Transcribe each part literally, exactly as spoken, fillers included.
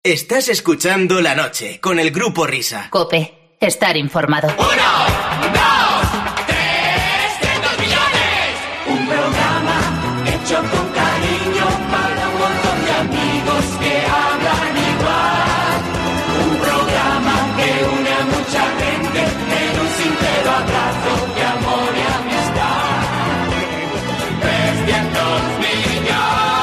Estás escuchando La Noche con el Grupo Risa. COPE. Estar informado. Uno, dos, tres, trescientos millones. Un programa hecho con cariño para un montón de amigos que hablan igual. Un programa que une a mucha gente en un sincero abrazo de amor y amistad. trescientos millones.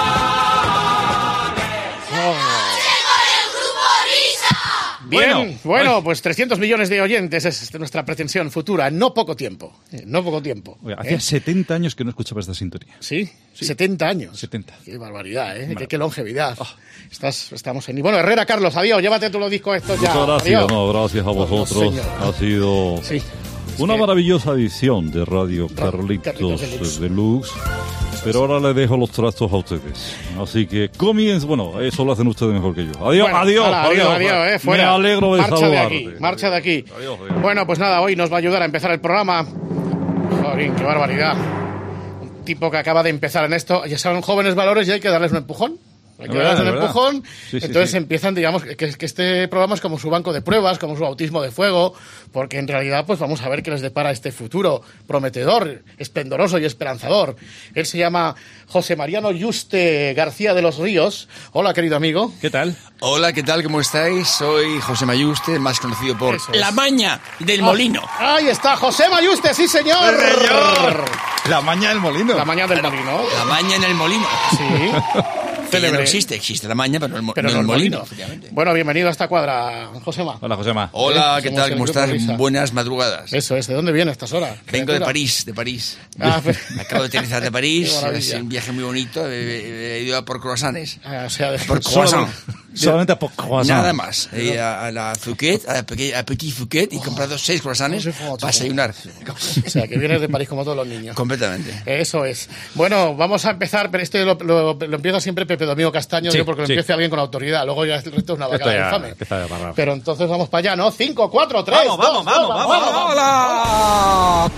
Bien, Bueno, bueno, pues- pues trescientos millones de oyentes es nuestra pretensión futura. No poco tiempo, eh, no poco tiempo. Oye, hacía ¿eh? setenta años que no escuchaba esta sintonía. ¿Sí? setenta años. setenta. Qué barbaridad, ¿eh? Qué, Vale. qué longevidad. Estás, estamos en... Bueno, Herrera, Carlos, adiós, llévate tú los discos estos ya. Muchas gracias, Adiós. no, gracias a vosotros. señor. Ha sido Sí. una que- maravillosa edición de Radio Ra- Carlitos Carlitos Deluxe. Deluxe. Pero ahora le dejo los trastos a ustedes. Así que comienza. Bueno, eso lo hacen ustedes mejor que yo. Adiós, Bueno, adiós, hala, adiós, adiós, eh, fuera. Me alegro de marcha saludarte. de aquí, marcha de aquí. Adiós, adiós. Bueno, pues nada, hoy nos va a ayudar a empezar el programa. Joder, qué barbaridad. Un tipo que acaba de empezar en esto. Ya saben, jóvenes valores y hay que darles un empujón. Hay que Es verdad, darles un es verdad. empujón. Sí, sí, Entonces sí. empiezan, digamos, que, que este programa es como su banco de pruebas, como su bautismo de fuego, porque en realidad, pues vamos a ver qué les depara este futuro prometedor, esplendoroso y esperanzador. Él se llama José Mariano Yuste García de los Ríos. Hola, querido amigo. ¿Qué tal? Hola, ¿qué tal? ¿Cómo estáis? Soy José Mayuste, más conocido por Eso es. La Maña del Molino. Ah, ahí está, José Mayuste, sí, señor. La maña del molino. La mañana del molino. La Maña en el Molino. Sí. Que ya no Célebre. existe, existe La Maña, pero no el, mo- Pero no no el el Molino. molino. efectivamente. Bueno, bienvenido a esta cuadra, Josema. Hola, Josema. Hola, Eh, ¿qué somos tal? el ¿Cómo Grupo estás? Risa. Buenas madrugadas. Eso es, ¿de dónde viene a estas horas? Vengo de criatura? París, de París. Ah, pues- Acabo de aterrizar de París, Qué maravilla. ha sido un viaje muy bonito, he, he ido a por croissants. Ah, o sea, de... Por Solo- croissant. Solamente a poco. Nada más. He ido a, a la Fouquet, a, Peque- a Petit Fouquet, y he comprado seis croissants Oh, no sé, para desayunar. O sea, que vienes de París como todos los niños. Completamente. Eso es. Bueno, vamos a empezar, pero esto lo, lo, lo empieza siempre Pepe Domingo Castaño, Sí, digo, porque lo sí. empiece alguien con autoridad. Luego ya el resto es una Esto vacada ya infame. empieza ya para- Pero entonces vamos para allá, ¿no? cinco, cuatro, tres, Vamos, vamos, vamos, vamos, vamos. ¡Hola!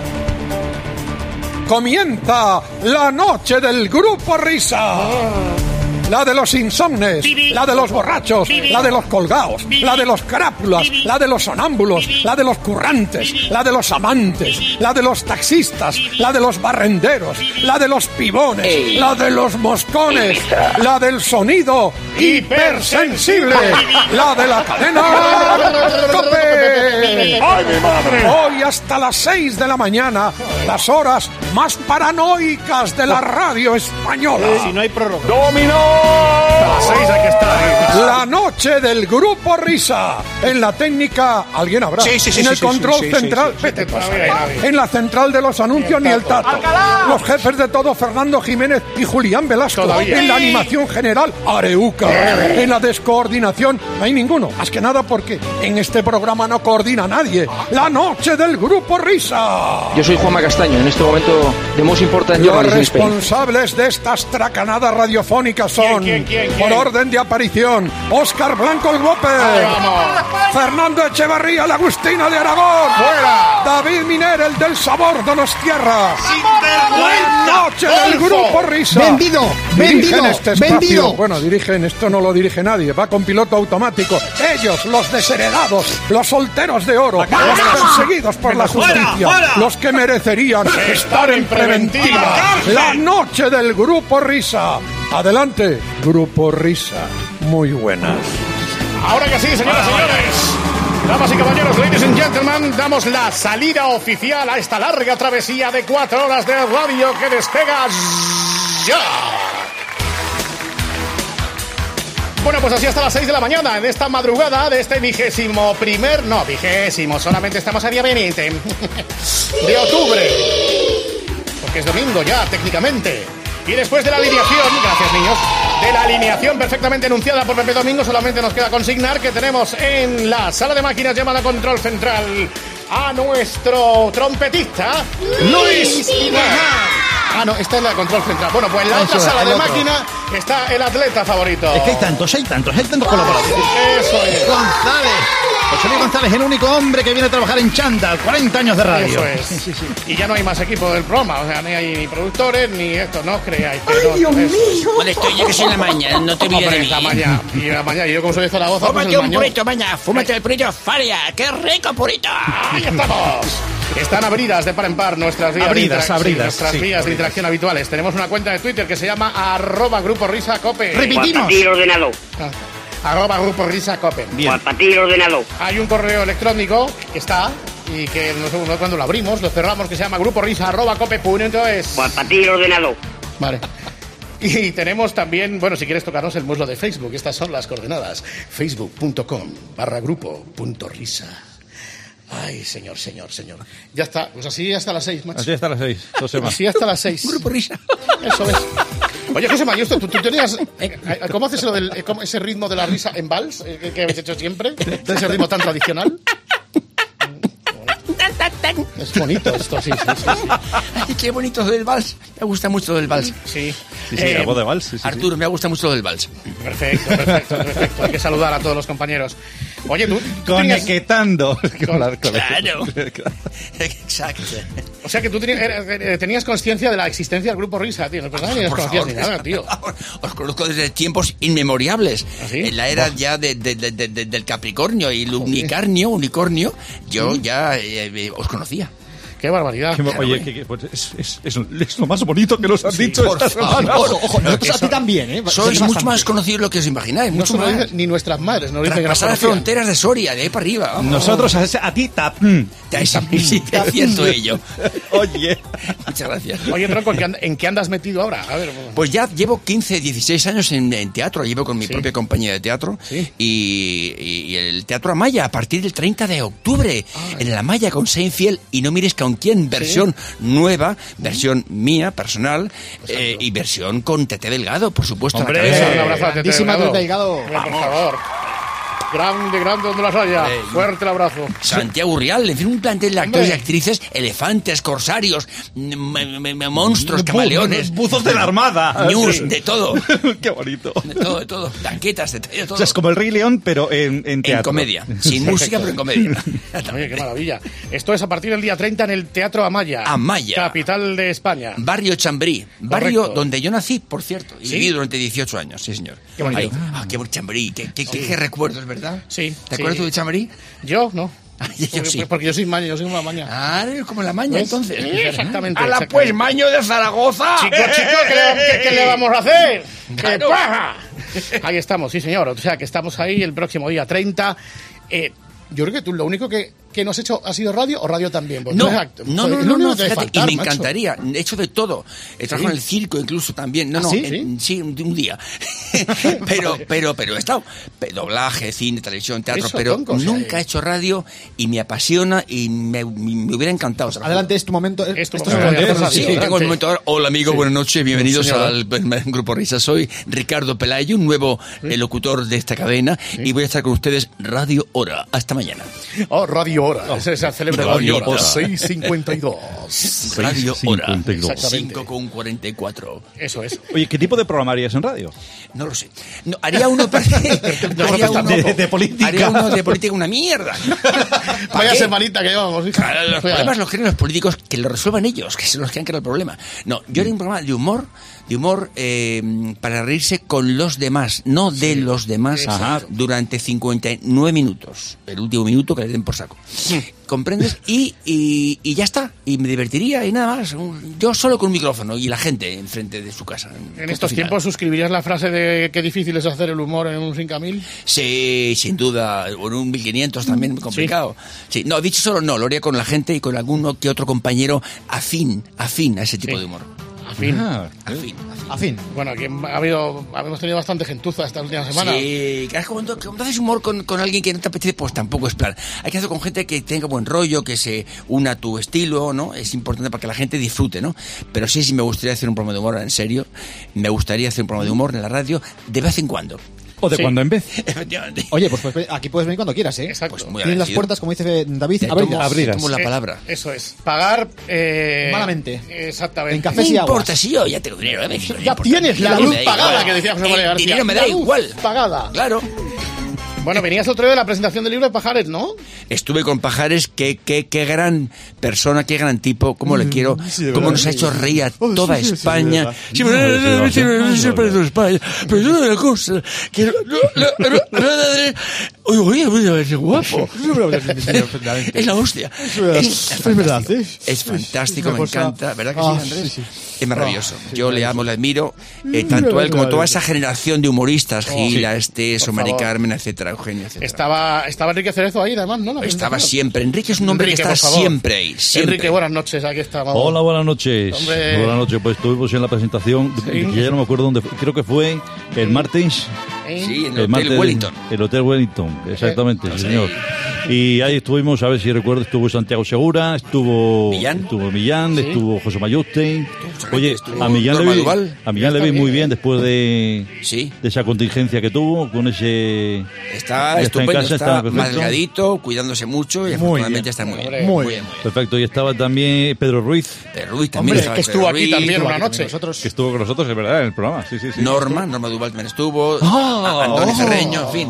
Comienza la noche del Grupo Risa. La de los insomnes, la de los borrachos, la de los colgados, la de los crápulas, la de los sonámbulos, la de los currantes, la de los amantes, la de los taxistas, la de los barrenderos, la de los pibones, la de los moscones, la del sonido hipersensible, la de la cadena COPE. ¡Ay, mi madre! Hoy hasta las seis de la mañana, las horas más paranoicas de la radio española. Si no hay prórroga. ¡Dominó! A las seis hay que estar ahí. La noche del Grupo Risa. En la técnica, alguien habrá. Sí, sí, sí, en el sí, sí, control sí, sí, central. sí, sí. Vete tú a saber. Nadie, nadie. En la central de los anuncios, ni el tato. Los jefes de todo, Fernando Jiménez y Julián Velasco. Todavía. En la animación general, Areuca. En la descoordinación, no hay ninguno. Más que nada porque en este programa no coordina nadie. La noche del Grupo Risa. Yo soy Juanma Castaño, en este momento the most important Los journalist in Spain. responsables de estas tracanadas radiofónicas son, ¿Quién, quién, quién, por quién? orden de aparición, Óscar Blanco el Guape, Fernando Echevarría, la Agustina de Aragón, ¡Fuera! David Miner, el del sabor Donostiarra, la noche del ¡Golfo! Grupo Risa. Vendido, Dirigen vendido, este espacio. vendido. Bueno, dirigen, esto no lo dirige nadie, va con piloto automático. Ellos, los desheredados, los solteros de oro, los perseguidos por la justicia, fuera! los que merecerían estar en preventiva. La noche del Grupo Risa. Adelante, Grupo Risa. Muy buenas. Ahora que sí, señoras y señores. Damas y caballeros, ladies and gentlemen, damos la salida oficial a esta larga travesía de cuatro horas de radio que despega ya. Bueno, pues así hasta las seis de la mañana, en esta madrugada de este vigésimo primer... No, vigésimo, solamente estamos a día veinte de octubre. Porque es domingo ya, técnicamente. Y después de la alineación, gracias niños, de la alineación perfectamente enunciada por Pepe Domingo, solamente nos queda consignar que tenemos en la sala de máquinas llamada Control Central a nuestro trompetista, Luis Inaján. Ah, no, esta es la Control Central. Bueno, pues en la otra Eso es, sala el de otro. máquina está el atleta favorito. Es que hay tantos, hay tantos, hay tantos colaboradores. Eso es. González. José Luis González, el único hombre que viene a trabajar en chándal, cuarenta años de radio. Eso es. Sí, sí, sí. Y ya no hay más equipo del programa, o sea, ni hay ni productores, ni esto, no os creáis. que ¡Ay, no, Dios eso. mío! Bueno, estoy yo que soy la maña, no te olvides de Hombre, mí. la mañana. Y la mañana, y yo como soy de Zaragoza, pues Fúmate el un mañón. purito, maña, fúmate el purito Faria, ¡qué rico purito! ¡Ahí estamos! Están abridas de par en par nuestras vías, Abridas, de, interac- abridas, nuestras sí. vías de interacción habituales. Tenemos una cuenta de Twitter que se llama arroba Grupo Risa Cope. Repetimos. Para ti ordenado. Ah, arroba Grupo Risa Cope. Bien. Para ti ordenado. Hay un correo electrónico que está y que nosotros cuando lo abrimos, lo cerramos, que se llama grupo risa arroba cope punto es. Para ti ordenado. Vale. Y tenemos también, bueno, si quieres tocarnos el muslo de Facebook, estas son las coordenadas. Facebook.com barra grupo punto risa. Ay, señor, señor, señor. Ya está, pues así hasta las seis, macho. Así hasta las seis, José Más. Así hasta las seis. Grupo Risa. Eso es. Oye, José Mayusto, ¿tú, tú tenías... eh, ¿Cómo haces lo del, eh, cómo- ese ritmo de la risa en vals eh, que, que habéis hecho siempre? ¿De ese ritmo tan tradicional? Es bonito esto, sí, sí, sí. sí. Ay, qué bonito del vals. Me gusta mucho del vals. Sí, Sí, sí, Eh, algo de vals. Sí, sí, sí. Arturo, me gusta mucho del vals. Perfecto, perfecto, perfecto. Hay que saludar a todos los compañeros. Oye, tú, tú tenías... Conectando. Con la- con la- Claro. Exacto. O sea que tú tenías, eh, eh, tenías conciencia de la existencia del Grupo Risa, tío. No pensaba ni las Por conocías favor, ni nada, tío. Os conozco desde tiempos inmemorables. ¿Ah, sí? En la era ya de- de- de- de- de- del Capricornio y el unicarnio, unicornio, yo ya eh, eh, os conocía. Qué barbaridad. Que- Oye, que, que, pues es, es, es, es lo más bonito que nos han dicho por esta favor. semana. Ojo, ojo, Nosotros a ti también, ¿eh? Sois Sois mucho bastante. más conocidos de lo que os imagináis, No mucho se lo más. dicen ni nuestras madres, nos dicen que nos Pasar las conocían. fronteras de Soria, de ahí para arriba. vamos. Nosotros a, a ti, tap. mm. Ya, sí, sí, es cierto ello. Oye. Muchas gracias. Oye, Tronco, ¿en qué, and- ¿en qué andas metido ahora? A ver, Pues ya llevo quince, dieciséis años en, en teatro, llevo con mi Sí. propia compañía de teatro Sí. y, y- y el Teatro Amaya a partir del treinta de octubre en el Amaya con Seinfeld y no mires con quién, versión nueva, versión mía, personal eh, y versión con Tete Delgado, por supuesto. a la hombre, cabeza. un abrazo a Tete Grandísima Delgado. Tete Delgado. Hombre, por favor. Grande, grande donde las haya. Eh, Fuerte el abrazo. Santiago Urrial, en fin, un plantel de actores y Hombre. actrices, elefantes, corsarios, m- m- m- monstruos, camaleones, Buzos de la Armada. news, Sí. de todo, Qué bonito. de todo, de todo, tanquetas, de todo. O sea, es como el Rey León, pero en, en teatro. En comedia, sin música, pero en comedia. Oye, qué maravilla. Esto es a partir del día treinta en el Teatro Amaya. Amaya. Capital de España. Barrio Chambrí, barrio Correcto. donde yo nací, por cierto, y ¿Sí? viví durante dieciocho años, sí señor. Qué bonito. Ahí. Ah, qué buen Chambrí, qué, qué, qué- qué recuerdos, ¿verdad? Sí, ¿Te sí. acuerdas tú de Chambrí? Yo, no. Yo Porque- sí. Porque yo soy maña, yo soy una maña. Ah, eres como la maña, ¿Ves? entonces. Sí, exactamente. ¡Hala, exactamente. pues, maño de Zaragoza! Chico, chico, ¿qué le, qué- qué le vamos a hacer? ¡Qué Claro. paja! Ahí estamos, sí, señor. O sea, que estamos ahí el próximo día treinta. Eh, yo creo que tú lo único que, que no has hecho ha sido radio o radio también. Porque No, eres act- no, joder, no, es no, lo único no, que debe fíjate, faltar, y me macho. encantaría. He hecho de todo. He trabajado en el circo incluso también. No, ¿Ah, no, sí? en- sí, un un día. pero, pero, pero he estado. Pe- Doblaje, cine, televisión, teatro, Eso, pero tronco, o sea, nunca eh. he hecho radio y me apasiona y me, me hubiera encantado. trabajar. Adelante, es tu momento. Es tu Esto momento es de hacer hacer radio. Sí, adelante. tengo el momento ahora. Hola amigo, buenas noches, bienvenidos Señor. al Grupo Risa. Soy Ricardo Pelayo, un nuevo eh, locutor de esta cadena y voy a estar con ustedes Radio Hora. Hasta mañana. Oh, Radio Hora. Ese es el célebre Radio Radio Hora. Hora. seis cincuenta y dos. Radio Hora. cincuenta y dos. Exactamente. cinco con cuarenta y cuatro. Eso es. Oye, ¿qué tipo de programa harías en radio? No lo sé. No, haría uno para- haría uno- de, de política. Haría uno de política una mierda. Vaya qué? semanita que llevamos, hija. Claro, los Oiga. problemas los crean los políticos, que lo resuelvan ellos, que son los que han creado el problema. No, yo haría un programa de humor, de humor eh, para reírse con los demás, no de los demás, Ajá. durante cincuenta y nueve minutos. El último minuto que le den por saco. ¿Comprendes? Y, y, y ya está. Y me divertiría y nada más. Un- Yo solo con un micrófono y la gente enfrente de su casa. En Punto estos final. tiempos suscribirías la frase de qué difícil es hacer el humor en un cinco mil. Sí, sin duda. O en un mil quinientos también muy complicado. Sí. No, dicho solo no, lo haría con la gente y con alguno que otro compañero afín, afín a ese tipo Sí. de humor. A fin. Ah, Afín, afín. A fin. Bueno, aquí ha habido, hemos tenido bastante gentuza esta última semana. Sí, que es cuando, cuando haces humor con, con alguien que no te apetece, pues tampoco es plan. Hay que hacerlo con gente que tenga buen rollo, que se una a tu estilo, ¿no? Es importante para que la gente disfrute, ¿no? Pero sí, sí me gustaría hacer un programa de humor, en serio. Me gustaría hacer un programa de humor en la radio de vez en cuando. O de Sí. cuando en vez. Efectivamente. Oye, pues, pues, aquí puedes venir cuando quieras, ¿eh? Exacto. Pues muy Tienes las agradecido. puertas, como dice David, Te abiertas. tomo- Abridas. te tomo la Eh, palabra. Eso es. Pagar. Eh, Malamente. Exactamente. En café. No y aguas. importa, si yo ya tengo dinero. ¿eh? Me- no Ya importa. tienes la Me luz da pagada, igual. que decía José María El García. dinero me La da luz igual. pagada. Claro. Bueno, venías otro día de la presentación del libro de Pajares, ¿no? Estuve con Pajares, qué, qué, qué gran persona, qué gran tipo, cómo le quiero, Sí, cómo verdad. nos ha hecho reír a Oh, toda sí, sí, sí, España. verdad. Sí, pero no, no, sí, no, sí, pero no, España. Pero yo una cosa, que no, no, no, no, no, oye, oye, oye, es guapo. Es la hostia. Es verdad, ¿eh? Es fantástico, Una me cosa- encanta, ¿verdad que Ah, sí, Andrés? sí, sí. Es maravilloso. Ah, sí, Yo le amo, le admiro, eh, tanto a él como toda esa generación de humoristas, Gila, Esteso, por Mari favor. Carmen, etcétera, Eugenio, etcétera. Estaba, estaba Enrique Cerezo ahí, además, ¿no? La Estaba presentación. siempre. Enrique es un hombre Enrique, que por está favor. siempre ahí. Siempre. Enrique, buenas noches, aquí estamos. Hola, buenas noches. Hombre. Buenas noches, pues estuvimos en la presentación, Sí. que ya no me acuerdo dónde fue, creo que fue el martes. ¿Eh? Sí, en el El Hotel martes, Wellington. El Hotel Wellington, exactamente, Eh, sí, señor. Y ahí estuvimos, a ver si recuerdo, estuvo Santiago Segura, estuvo Millán. estuvo Millán, Sí. estuvo José Mayuste. Oye, estuvo a Millán le Norma vi, Duval. a Millán le Está vi muy bien, bien ¿eh? después de, Sí. de esa contingencia que tuvo, con ese... Está Ya está en estupendo, casa, está, está perfecto. más delgadito, cuidándose mucho y afortunadamente está muy bien. Hombre. Muy Muy bien. bien. Perfecto, y estaba también Pedro Ruiz, Pero Ruiz también Hombre, estaba, que estuvo Pedro aquí Ruiz, también Estuvo una aquí noche. con nosotros. que estuvo con nosotros, es verdad, en el programa, sí, sí, sí. Norma, Norma Duval también estuvo. Ah, Antonio oh. Ferreño, en fin.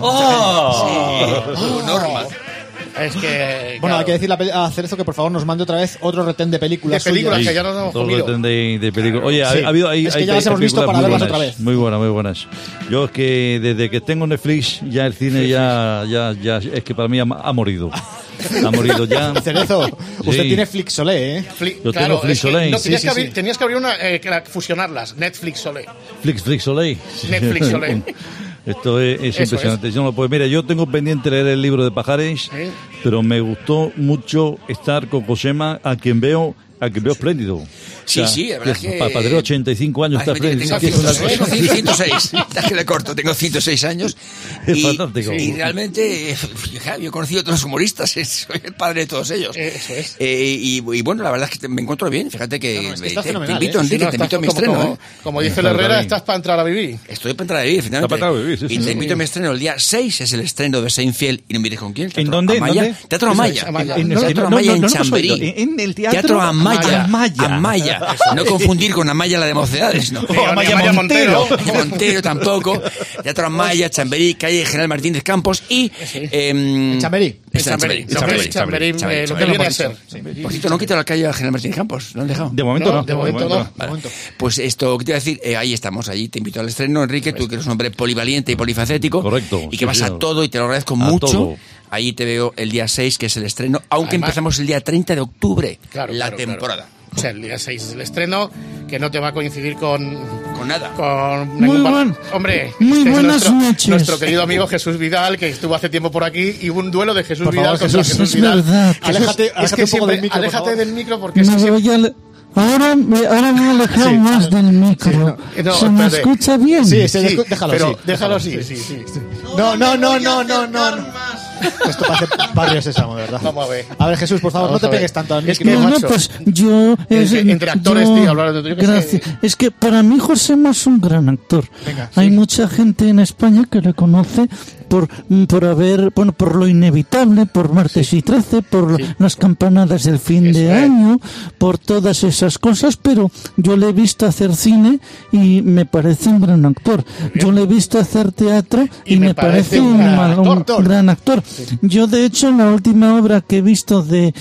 Ah. Sí, estuvo Norma. Es que. Bueno, claro, hay que decirle a Pe- a Cerezo que por favor nos mande otra vez otro retén de películas. De películas, suyas. que ya nos hemos Todo comido. retén de, de películas. Oye, ha, Sí. ha habido ahí. Es que hay- ya las hay hemos visto películas para muy verlas buenas, otra vez. Muy buenas, muy buenas. Yo es que desde que tengo Netflix, ya el cine ya, ya, ya, es que para mí ha, ha morido. Ha morido ya. Cerezo, usted Sí. tiene Flixolé, ¿eh? Fli- Yo claro, tengo Flix es que Soleil. no, Sí, tenías, sí, que abrir, sí. tenías que abrir una, eh, que la- fusionarlas. Netflix Soleil. Flix, Flix Soleil. Netflix Soleil. Esto es, es Eso impresionante. Yo no, pues mira, yo tengo pendiente leer el libro de Pajares, Sí. pero me gustó mucho estar con Josema, a quien veo, a quien veo espléndido. Sí, sí, la verdad que que- Para padre ochenta y cinco años Ay, está me- espléndido. tengo Que es una ciento- cosa- tengo ciento seis. Ya que le corto, tengo ciento seis años. Es y, fantástico. y realmente, eh, fíjate, yo he conocido a todos los humoristas, eh, soy el padre de todos ellos. Eso es. Eh, y, y bueno, la verdad es que te- me encuentro bien. Fíjate que, No, no, es que eh, está te, te fenomenal, invito, ¿eh? Enrique, Sí, no, te invito a mi estás estreno. como, ¿eh? como dice el Está Herrera, bien. estás para entrar a vivir. Estoy para entrar a vivir, finalmente. Está para entrar a vivir, sí, y sí, te sí. invito a mi estreno el día seis, es el estreno de Seinfeld, y no mires con quién. el Teatro dónde? ¿En Amaya. dónde? Teatro Eso es, Amaya. Amaya. En No, el Teatro no, Amaya no, en no lo hemos Chamberí. oído. En- en el Teatro Amaya. Amaya. Amaya. No confundir con Amaya la de Mocedades, no. Ni Amaya Amaya Montero. Montero. Montero tampoco. Teatro Amaya, Chamberí, calle General Martínez Campos y... Eh, Chamberí. Está en Chamberí, Chamberí. Chamberí, Chamberí, eh, lo que viene a ser. Por cierto, no quita la calle General Martínez Campos, ¿lo han dejado? De momento No, no. de momento no. Vale. Pues esto, ¿qué te iba a decir? Eh, ahí estamos, allí te invito al estreno, Enrique, tú que eres un hombre polivalente y polifacético. Correcto, Y que sí, vas a señor. todo y te lo agradezco A mucho. todo. Ahí te veo el día seis, que es el estreno, aunque Además- empezamos el día treinta de octubre, Claro, la claro, temporada. claro. O sea, el día seis es el estreno, que no te va a coincidir con. Con nada. Con Muy ningún par- buen- Hombre, muy este es buenas nuestro, noches. nuestro querido amigo Jesús Vidal, que estuvo hace tiempo por aquí, y hubo un duelo de Jesús Por Vidal favor, contra Jesús, Jesús es Vidal. verdad. Jesús, Aléjate- es aléjate que un poco siempre- del micro, por aléjate favor. del micro porque es Me que siempre- voy a ale- Ahora me, ahora me he alejado Sí. más del micro. Sí, no, ¿Se me espérate. escucha bien? Sí, se Sí, descu- déjalo pero así. déjalo así, sí, sí. No, no, no, no, no, no. no. Esto parece Barrio Sésamo, de verdad. Vamos a ver. A ver, Jesús, por favor, Vamos no a te ver. pegues tanto al Es micro. que, No, no, macho, pues yo... es- entre- entre actores, yo- tío, hablar de- yo qué sé. Gracias. Es que para mí Josema es un gran actor. Venga, Hay sí. mucha gente en España que le conoce por, por haber, bueno, por lo inevitable, por Martes y Trece, por las campanadas del fin Eso de es. año, por todas esas cosas, pero yo le he visto hacer cine y me parece un gran actor. Yo le he visto hacer teatro y, Y me me parece, parece un un, gran mal- un actor. gran actor. Yo, de hecho, la última obra que he visto de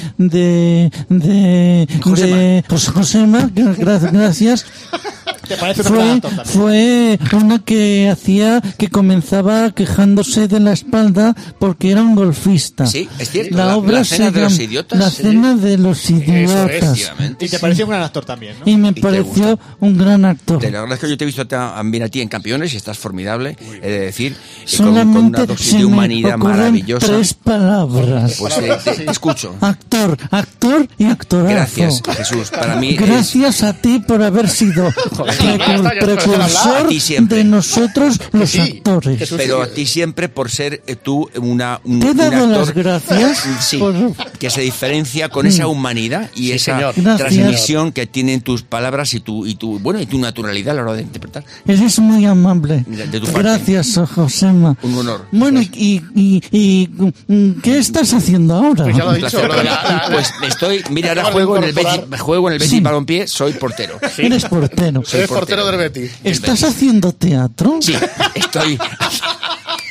de de Josema. de pues, Josema, gra- gra- gracias, Te parece un gran fue, actor también. fue una que hacía que comenzaba quejándose de la espalda porque era un golfista. Sí, es cierto, La, la- obra la cena se de los llama idiotas, La sí. cena de los idiotas. Efectivamente. Y te pareció un gran actor también, ¿no? Y me te pareció gusta. un gran actor. Te lo agradezco, yo te he visto ta- también a ti en Campeones y estás formidable, he de decir, eh, con, con Solamente una dosis se de me humanidad ocurren maravillosa. tres palabras. Pues te, te- te escucho. Actor, actor y actorazo. Gracias, Jesús. Para mí es... Gracias a ti por haber sido precur- ya está, ya está, precursor a ti siempre. de nosotros los sí, actores. Jesús. Pero a ti siempre por ser eh, tú una, un, Te he un dado actor las gracias sí, por- que se diferencia con esa humanidad y Sí, esa señor. Gracias. transmisión que tienen tus palabras y tu y tu bueno y tu naturalidad a la hora de interpretar. Eres muy amable. De- de tu parte. Gracias, Josema. Un honor. Bueno, y, y, y, y ¿qué estás haciendo ahora? Pues ya lo he Un dicho. placer lo para de mí. la- la- Pues estoy, mira, ahora Acabas de juego en el incorporar- Betis, juego en el Betis Sí. Balompié, soy portero. Eres portero. Soy Eres portero del Betis. ¿Estás haciendo teatro? Sí, estoy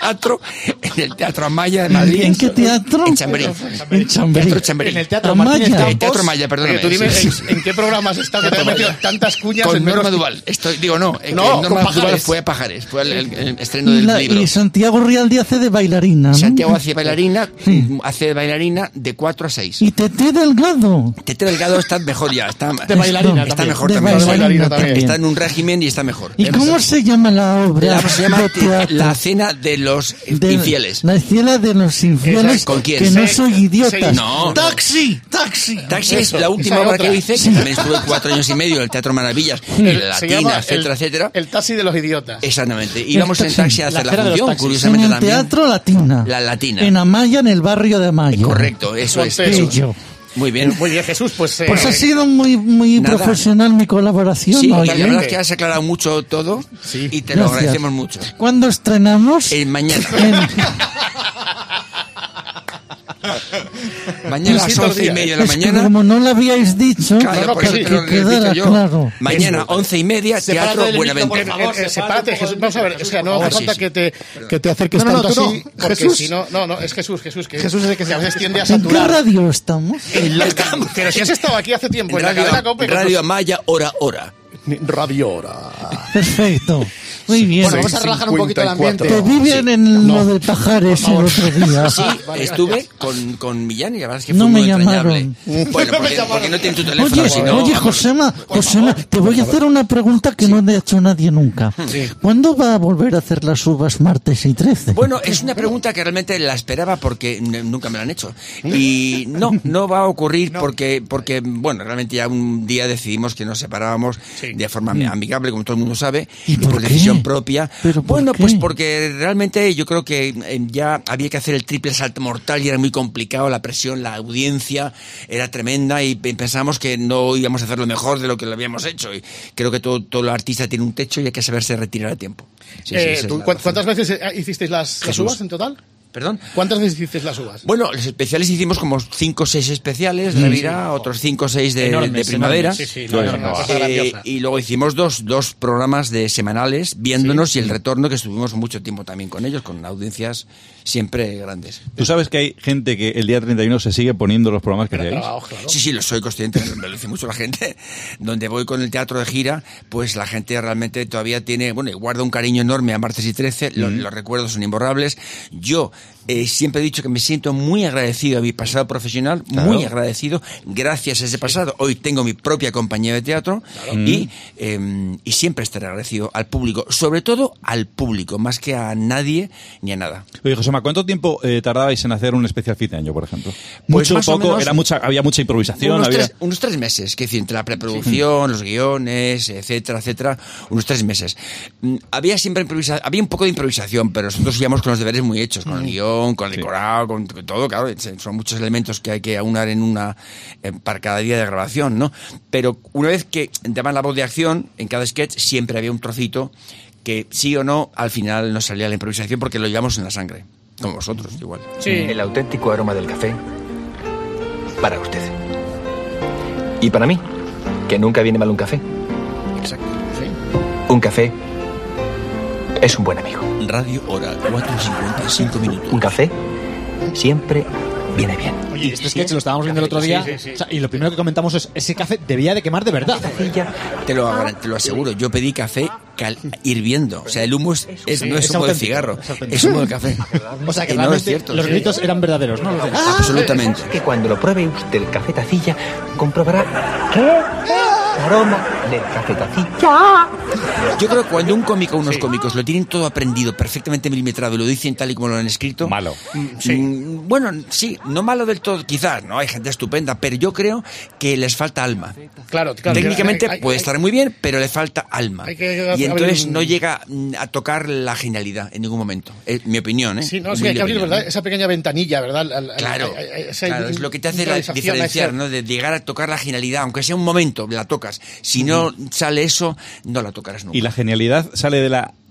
teatro, en el Teatro Amaya de Madrid. ¿En qué teatro? En Chamberí. En Chamberí. Teatro Chamberí. En el Teatro Amaya. Martínez Campos. El Teatro Amaya, perdóname. Oye, tú dime, Sí, sí. ¿en, en qué programas has estado que te has metido tantas cuñas Con en Norma menos- Duval. Estoy, digo, no, eh, No, que con Norma Duval Pajares. fue a Pajares. Fue el, el- el estreno Y, del la- libro. y Santiago Rialdi hace de bailarina, ¿no? Santiago hace bailarina, Sí. hace bailarina de cuatro a seis. Y Tete Delgado. Tete Delgado está mejor ya. Está, De bailarina está también. mejor De también. bailarina también. Está en un régimen y está mejor. ¿Y cómo se llama la obra? La, se llama de teatro? La Cena de los De- Infieles. La escena de los infieles. ¿Con quién? Que no Sí. soy idiota. Sí. No. ¡Taxi! ¡Taxi! Taxi es Eso, la última esa obra otra. que hice, que también estuve cuatro años y medio en el Teatro Maravillas, en El- la se Latina, llama etcétera, el, etcétera. El taxi de los idiotas. Exactamente. Íbamos en taxi. taxi a hacer La la, cena de los función, taxis. En curiosamente el también. Teatro Latina. La Latina. En Amaya, en el barrio de Amaya. Correcto, eso es. Ponte eso. Bello. Muy bien. Muy bien, Jesús, pues... eh, Pues ha sido muy, muy Nada. profesional mi colaboración. Sí, y oye. la verdad es que has aclarado mucho todo Sí. y te lo Gracias. agradecemos mucho. ¿Cuándo estrenamos? Eh, mañana. En- Mañana a las Sí, todos once y días. media de la Es que mañana. como no lo habíais dicho, Claro, no, por que eso sí, te lo que quedara repito yo. claro. Mañana, once y media, Sepárate Teatro del micro, Buenavente. por favor. Eh, eh, sepárate, Jesús. Vamos a ver, o sea, no hace favor, falta sí, que te, que te acerques No, no, no, tanto tú así, no. porque Jesús. si no, no, no, es Jesús, Jesús, que, Jesús es el que que se- a veces tiende a ¿En qué saturar. radio estamos? Pero si has estado aquí hace tiempo en la cadena Radio, COPE. con Radio tus- Amaya, hora, hora. Radio Hora. Perfecto. Muy bien. Bueno, vamos a relajar un poquito el ambiente. Te vi bien en lo de Pajares el otro día. Sí, estuve con, con Millán y la verdad es que fue No me muy llamaron. entrañable. Bueno, porque, porque no tiene tu teléfono, Oye, si no... oye, vamos. Josema, Josema, te voy a hacer una pregunta que no le ha hecho nadie nunca. ¿Cuándo va a volver a hacer las uvas martes y trece? Bueno, es una pregunta que realmente la esperaba porque n- nunca me la han hecho. Y no, no va a ocurrir porque, porque bueno, realmente ya un día decidimos que nos separábamos de forma amigable, como todo el mundo sabe, ¿Y por por qué? decisión propia. ¿Pero por Bueno, qué? pues porque realmente yo creo que eh, ya había que hacer el triple salto mortal y era muy complicado, la presión, la audiencia era tremenda y pe- pensábamos que no íbamos a hacer lo mejor de lo que lo habíamos hecho. Y creo que todo, todo artista tiene un techo y hay que saberse retirar a tiempo. Sí, sí, Eh, esa es ¿tú la cu- razón. ¿Cuántas veces eh, hicisteis las, las Jesús. uvas en total? ¿Perdón? ¿Cuántas veces hicisteis las uvas? Bueno, los especiales hicimos como cinco o seis especiales de Navidad, otros cinco o seis de, Enormes, de primavera. enormes. Sí, sí, no, no, no, una cosa Eh, grandiosa. y luego hicimos dos, dos programas de semanales viéndonos y el retorno que estuvimos mucho tiempo también con ellos, con audiencias siempre grandes. Tú sabes que hay gente que el día treinta y uno se sigue poniendo los programas que hacéis. Ah, claro. Sí, sí, lo soy consciente, me lo dice mucho la gente. Donde voy con el teatro de gira, pues la gente realmente todavía tiene, bueno, y guarda un cariño enorme a Martes y trece, lo- los recuerdos son imborrables. Yo eh, siempre he dicho que me siento muy agradecido a mi pasado profesional, muy agradecido, gracias a ese pasado. Hoy tengo mi propia compañía de teatro y, eh, y siempre estaré agradecido al público, sobre todo al público, más que a nadie ni a nada. Oye, Josema, ¿cuánto tiempo eh, tardabais en hacer un especial fin de año, por ejemplo? Pues Mucho, más o poco, menos- era mucha, había mucha improvisación. Unos, había... tres, unos tres meses, que decir, entre la preproducción, los guiones, etcétera, etcétera, unos tres meses. Mm, Había siempre improvisa había un poco de improvisación, pero nosotros íbamos con los deberes muy hechos, con el guión, con el decorado, con, con todo, claro, son muchos elementos que hay que aunar en una, eh, para cada día de grabación, ¿no? Pero una vez que daban la voz de acción, en cada sketch siempre había un trocito que sí o no, al final nos salía la improvisación porque lo llevamos en la sangre, como vosotros, igual. Sí. El auténtico aroma del café para usted. Y para mí, que nunca viene mal un café. Exacto. Un café es un buen amigo. Radio Hora, cuatro y cincuenta y cinco minutos. Un café siempre viene bien. Oye, este sketch lo estábamos viendo el otro día. Sí, sí, sí. O sea, y lo primero que comentamos es: ese café debía de quemar de verdad. Te lo, agra- te lo aseguro, yo pedí café cal- hirviendo. O sea, el humo es, es- no es, es humo de auténtico, cigarro, es auténtico. es humo de café. O sea, que Y no es realmente cierto. los sí. gritos eran verdaderos, ¿no? Los de- Absolutamente. Que cuando lo pruebe usted el café tacilla, comprobará que aroma del café tacilla. Yo creo que cuando un cómico o unos cómicos lo tienen todo aprendido, perfectamente milimetrado y lo dicen tal y como lo han escrito. Malo. mm, Bueno, sí, no malo del todo, quizás, ¿no? Hay gente estupenda, pero yo creo que les falta alma. Claro, claro. Técnicamente Hay- hay- puede hay- estar muy bien, pero le falta alma. Hay que Y abrir entonces un- no llega mm, a tocar la genialidad en ningún momento. Es mi opinión, ¿eh? Sí, no, es que hay que Humilde abrir, opinión, ¿verdad? ¿eh? Esa pequeña ventanilla, ¿verdad? Al- al- Claro, a- a- a- esa claro, es lo que te hace la improvisación, diferenciar, ese- ¿no? De llegar a tocar la genialidad, aunque sea un momento, la tocas. Si no sale eso, no la tocarás nunca. Y la genialidad sale de la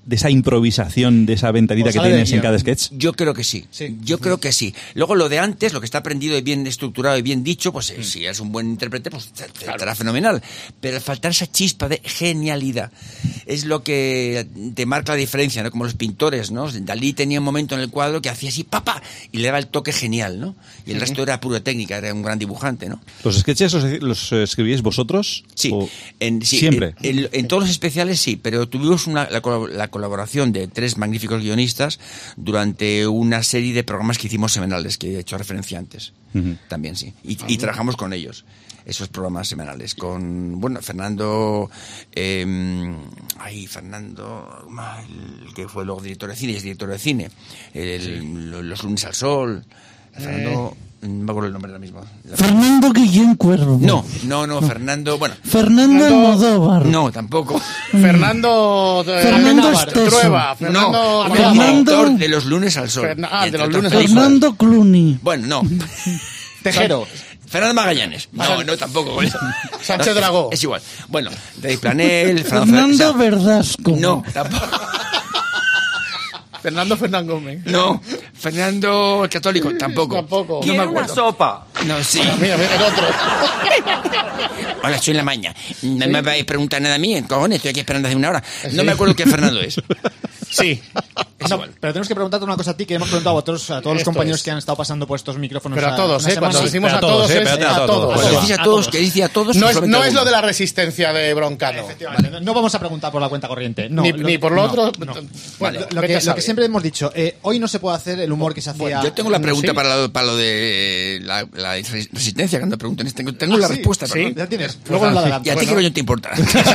de esa improvisación, de esa ventanita que tienes en cada sketch? Yo creo que sí. Sí. Yo creo que sí. Luego lo de antes, lo que está aprendido y bien estructurado y bien dicho, pues eh, si eres un buen intérprete, pues te, te estará fenomenal. Pero al faltar esa chispa de genialidad es lo que te marca la diferencia, ¿no? Como los pintores, ¿no? Dalí tenía un momento en el cuadro que hacía así, ¡papa! Y le daba el toque genial, ¿no? Y el resto era pura técnica, era un gran dibujante, ¿no? ¿Los sketches los, los escribíais vosotros? Sí, ¿O en, sí, siempre? En, en, en todos los especiales sí, pero tuvimos una, la, la colaboración de tres magníficos guionistas durante una serie de programas que hicimos semanales, que he hecho referencia antes. Uh-huh. También sí. Y, y trabajamos con ellos, esos programas semanales. Con, bueno, Fernando... Eh, ay, Fernando... El que fue luego director de cine, es director de cine. El, sí. Los lunes al sol... Fernando... Eh. No me acuerdo el nombre ahora mismo. Fernando Guillén Cuervo. No, no, no, Fernando... Bueno. Fernando Almodóvar. No, tampoco. Fernando... Fernando Trueba. Fernando... No, Fernando... de los lunes al sol. Ferna, ah, de los lunes al sol. Fernando Clooney. Bueno, no. Tejero. Fernando Magallanes. No, no, tampoco. Sánchez Dragó. Es igual. Bueno, David Planel... Fernando Verdasco. No, tampoco. Fernando Fernán Gómez. No. Fernando el Católico, tampoco. Tampoco. No me acuerdo. Una sopa. No, sí. Mira, mira, el otro. Hola, soy la maña. No ¿Sí? me vais a preguntar nada a mí, cojones, estoy aquí esperando hace una hora. No ¿Sí? me acuerdo qué Fernando es. Sí. No, pero tenemos que preguntarte una cosa a ti que hemos preguntado a todos, a todos los compañeros es. que han estado pasando por estos micrófonos. Pero a todos, ¿eh? Cuando decimos a a todos, todos, es eh, a todos. Cuando decís a todos, que dice a todos. No es, no es lo de la resistencia de Broncano. Efectivamente. Vale. No vamos a preguntar por la cuenta corriente. No, ni, lo, ni por lo no, otro. No. Vale, lo, lo, que, lo que siempre hemos dicho, eh, hoy no se puede hacer el humor que se hacía. Bueno, yo tengo la pregunta sí. para, lo, para lo de la, la resistencia, cuando preguntan. Tengo, tengo ah, la sí, respuesta. Sí, ya tienes. Luego nos la adelanto. ¿Y a ti bueno. qué no te importa?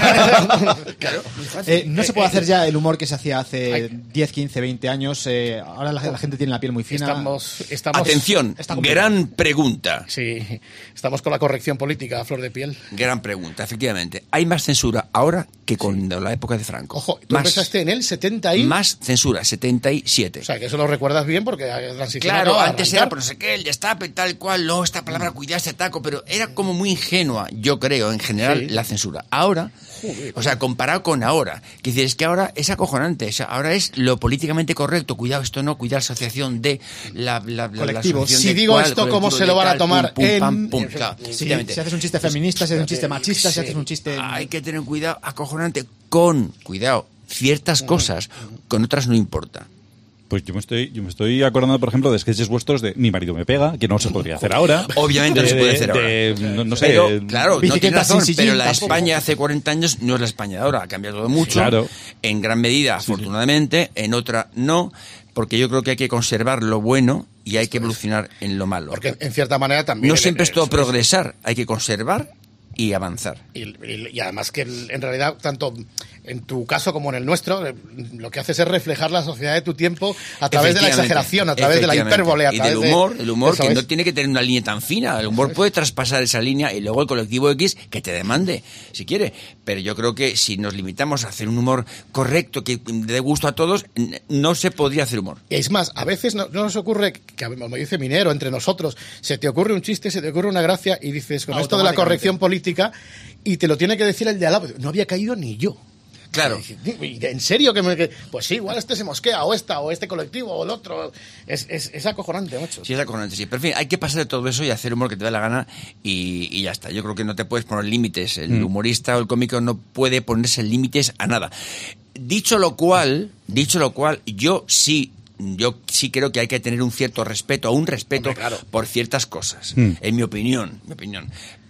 Claro. Eh, no se puede hacer ya el humor que se hacía hace diez, quince, veinte años. Eh, ahora la, la gente tiene la piel muy fina. Estamos, estamos, Atención, gran pregunta. Sí, estamos con la corrección política a flor de piel. Gran pregunta, efectivamente. ¿Hay más censura ahora que con sí. la época de Franco? Ojo, tú más, empezaste en el setenta y... Más censura, setenta y siete. O sea, que eso lo recuerdas bien porque la transición... Claro, antes era, pero no sé qué, el destape, tal cual, no, esta palabra, cuidado, este taco, pero era como muy ingenua, yo creo, en general, sí. la censura. Ahora... Joder, o sea, comparado con ahora, que dices, es que ahora es acojonante, o sea, ahora es lo políticamente correcto, cuidado, esto no, cuidado, asociación de la, la, la, colectivo. La si de digo cual, esto, ¿cómo se lo van a tomar? Pum, pum, en... pam, pum, claro, sí, si haces un chiste feminista, si haces un chiste machista, sí. si haces un chiste... Hay que tener cuidado, acojonante, con, cuidado, ciertas cosas, con otras no importa. Pues yo me estoy yo me estoy acordando, por ejemplo, de sketches vuestros de Mi marido me pega, que no se podría hacer ahora. Obviamente de, no se puede hacer de, ahora. De, no, no sé. Pero, claro, no tiene razón, sin pero la tampoco. España hace cuarenta años no es la España de ahora. Ha cambiado mucho. Claro. En gran medida, sí, afortunadamente. Sí. En otra, no. Porque yo creo que hay que conservar lo bueno y hay que evolucionar en lo malo. Porque, en cierta manera, también... No siempre es todo progresar. Hay que conservar y avanzar. Y, y, y además que en realidad, tanto en tu caso como en el nuestro, lo que haces es reflejar la sociedad de tu tiempo a través de la exageración, a través de la hipérbole, a y través del humor, de, el humor que es. no tiene que tener una línea tan fina. El humor puede traspasar esa línea y luego el colectivo X que te demande, si quiere. Pero yo creo que si nos limitamos a hacer un humor correcto, que dé gusto a todos, no se podría hacer humor. Y es más, a veces no, no nos ocurre, que como dice Minero, entre nosotros, se te ocurre un chiste, se te ocurre una gracia y dices, con esto de la corrección política, y te lo tiene que decir el de al lado. No había caído ni yo. Claro. ¿En serio? que, me, que Pues sí, igual este se mosquea, o esta, o este colectivo, o el otro. Es, es, es acojonante, macho. Sí, es acojonante, sí. Pero en fin, hay que pasar de todo eso y hacer humor que te dé la gana y, y ya está. Yo creo que no te puedes poner límites. El mm. humorista o el cómico no puede ponerse límites a nada. Dicho lo cual, dicho lo cual, yo sí... Yo sí creo que hay que tener un cierto respeto, un respeto Hombre, claro. por ciertas cosas, mm. en mi opinión, mi opinión.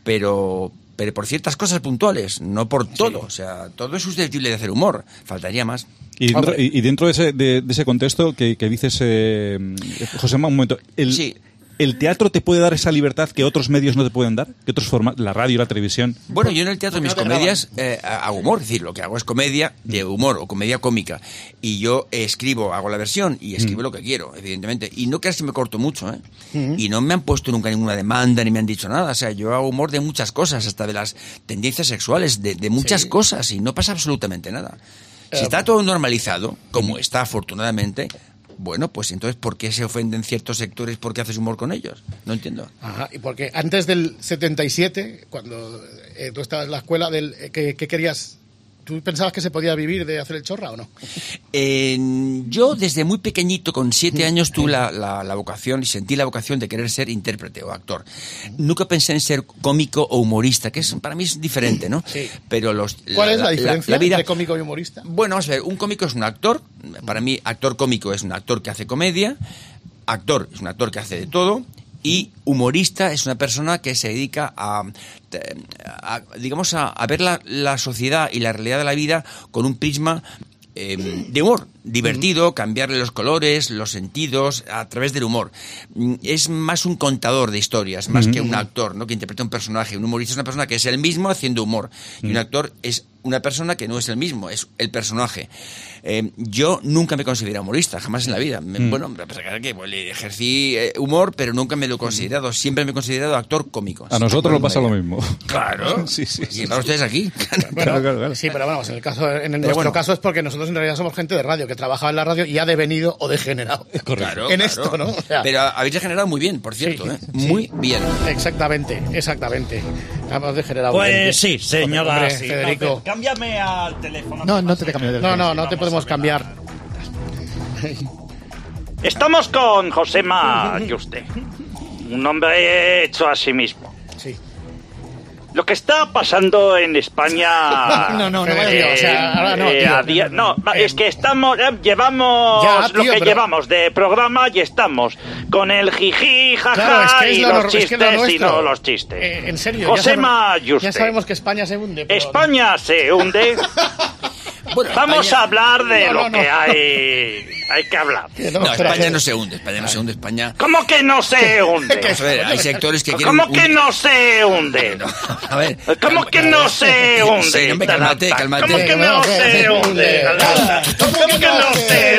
Pero, pero por ciertas cosas puntuales, no por todo. Sí. O sea, todo es susceptible de hacer humor. Faltaría más. Y dentro, y, y dentro de, ese, de, de ese contexto que, que dices, eh, Josema, un momento. El, sí. ¿El teatro te puede dar esa libertad que otros medios no te pueden dar? ¿Que otros formatos, la radio, la televisión? Bueno, yo en el teatro, en mis comedias, eh, hago humor. Es decir, lo que hago es comedia de humor o comedia cómica. Y yo escribo, hago la versión y escribo mm. lo que quiero, evidentemente. Y no creas que me corto mucho, ¿eh? Mm. Y no me han puesto nunca ninguna demanda ni me han dicho nada. O sea, yo hago humor de muchas cosas, hasta de las tendencias sexuales, de, de muchas sí. cosas. Y no pasa absolutamente nada. Si eh, está todo normalizado, como está afortunadamente... Bueno, pues entonces, ¿por qué se ofenden ciertos sectores? ¿Por qué haces humor con ellos? No entiendo. Ajá, y porque antes del setenta y siete, cuando eh, tú estabas en la escuela, del, ¿qué, qué querías? ¿Tú pensabas que se podía vivir de hacer el chorra o no? Eh, yo desde muy pequeñito, con siete años, tuve la, la, la vocación y sentí la vocación de querer ser intérprete o actor. Nunca pensé en ser cómico o humorista, que es para mí es diferente, ¿no? Sí. Pero los, ¿Cuál es la diferencia la vida, entre cómico y humorista? Bueno, vamos a ver, un cómico es un actor. Para mí, actor cómico es un actor que hace comedia. Actor es un actor que hace de todo. Y humorista es una persona que se dedica a, a digamos, a, a ver la, la sociedad y la realidad de la vida con un prisma eh, de humor, divertido, cambiarle los colores, los sentidos, a través del humor. Es más un contador de historias, más que un actor, ¿no? Que interpreta un personaje. Un humorista es una persona que es el mismo haciendo humor. Y un actor es una persona que no es el mismo, es el personaje. Eh, yo nunca me consideré humorista, jamás en la vida. Me, mm. Bueno, que bueno, ejercí eh, humor, pero nunca me lo he considerado. Siempre me he considerado actor cómico. A nosotros nos pasa lo mismo. Claro. Sí, sí, sí. Y para ustedes aquí. Bueno, claro, claro, claro. Sí, pero vamos, en el caso, en nuestro bueno. caso es porque nosotros en realidad somos gente de radio que trabaja en la radio y ha devenido o degenerado. Claro, en claro. esto, ¿no? O sea, pero habéis degenerado muy bien, por cierto, sí, ¿eh? Sí. Muy bien. Exactamente, exactamente. Hemos degenerado. Pues bien. sí, señora. Hombre, sí. Federico. No, cámbiame al teléfono. No, no te te cambio de No, no, no Vamos te podemos a cambiar. Estamos con Josema Yuste, un hombre hecho a sí mismo. Sí. Lo que está pasando en España... No, no, no, eh, tío, o sea, ahora no, eh, tío. a día- no, Eh, es que estamos, eh, llevamos Ya, lo tío, que pero- llevamos de programa y estamos con el jiji, jaja, Claro, es que es y lo los nor- es que chistes es lo y nuestro. no los chistes. Eh, en serio, Josema ya, sabemos, Yuste. ya sabemos que España se hunde. Pero España se hunde. Bueno, Vamos España- a hablar de No, lo no, no. que hay, hay que hablar. Que No, espera, España que- no se hunde, España no se hunde, España... ¿Cómo que no se hunde? Vamos a ver, hay sectores que quieren... ¿Cómo que un- no se hunde? No, a ver... ¿Cómo que no se hunde? Sí, hombre, cálmate, cálmate. ¿Cómo que no se hunde? ¿Cómo que no se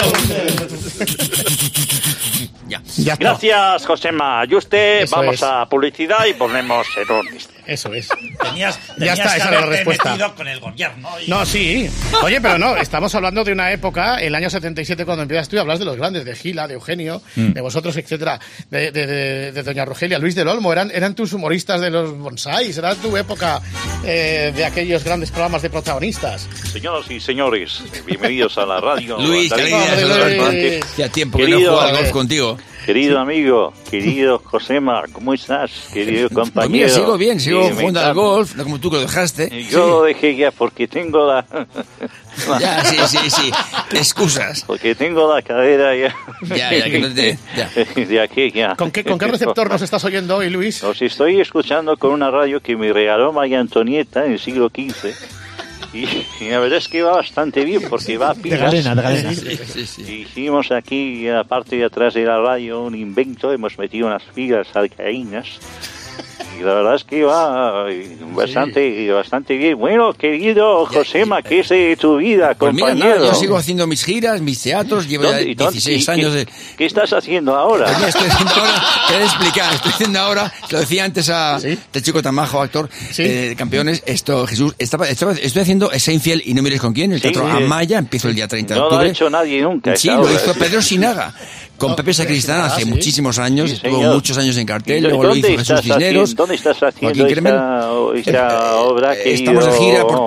hunde? Ya. Ya está. Gracias, Josema Yuste. Eso Vamos es. a publicidad y ponemos el orden. Eso es. Tenías, Ya tenías está, que esa era la haberte respuesta. metido con el gobierno. Y... No, sí. Oye, pero no, estamos hablando de una época, el año setenta y siete, cuando empiezas tú y hablas de los grandes, de Gila, de Eugenio, Mm. de vosotros, etcétera, de, de, de, de Doña Rogelia, Luis del Olmo, eran, eran tus humoristas de los bonsáis, era tu época eh, de aquellos grandes programas de protagonistas. Señoras y señores, bienvenidos a la radio. Luis, qué Andaluz. alegría. Luis. Hacía tiempo que Querido, no jugaba al golf eh, contigo. Querido amigo, querido Josema, ¿cómo estás? Querido Pues compañero. mira, sigo bien, sigo Sí, me jugando al encanta. golf, no como tú que lo dejaste. Yo lo dejé ya porque tengo la... Ya, sí, sí, sí. Excusas. Porque tengo la cadera ya... Ya, ya, que no te... Ya. De aquí ya. ¿Con qué, ¿Con qué receptor nos estás oyendo hoy, Luis? Os estoy escuchando con una radio que me regaló María Antonieta en el siglo quince. Y, y la verdad es que va bastante bien porque va a De pilas. galena, de galena. Sí, sí, sí. Hicimos aquí en la parte de atrás de la radio un invento, hemos metido unas pilas alcaínas y la verdad es que va eh, bastante, bastante bien. Bueno, querido Josema, ¿qué es de tu vida, Pues mira, compañero? nada, yo sigo haciendo mis giras, mis teatros, llevo ya ¿Dónde- y dónde- dieciséis y años qué, de... ¿Qué estás haciendo ahora? Pues mira, estoy haciendo ahora, te voy a explicar, estoy haciendo ahora, te lo decía antes a este chico tan majo, actor, Sí. eh, campeones, esto, Jesús, estaba, estaba- estoy haciendo Seinfeld y no mires con quién, el Sí, teatro sí. Amaya, empiezo el día treinta de No lo octubre. ha hecho nadie nunca. Sí, esa lo obra, hizo sí. Pedro Sinaga, con Pepe Sacristán Sinaga, hace sí. muchísimos años, Sí, estuvo señor. muchos años en cartel, ¿Y luego lo dónde hizo Jesús estás Cisneros, haciendo- ¿Dónde estás haciendo Joaquín Cremel. esta, esta obra, Eh, querido estamos de gira por-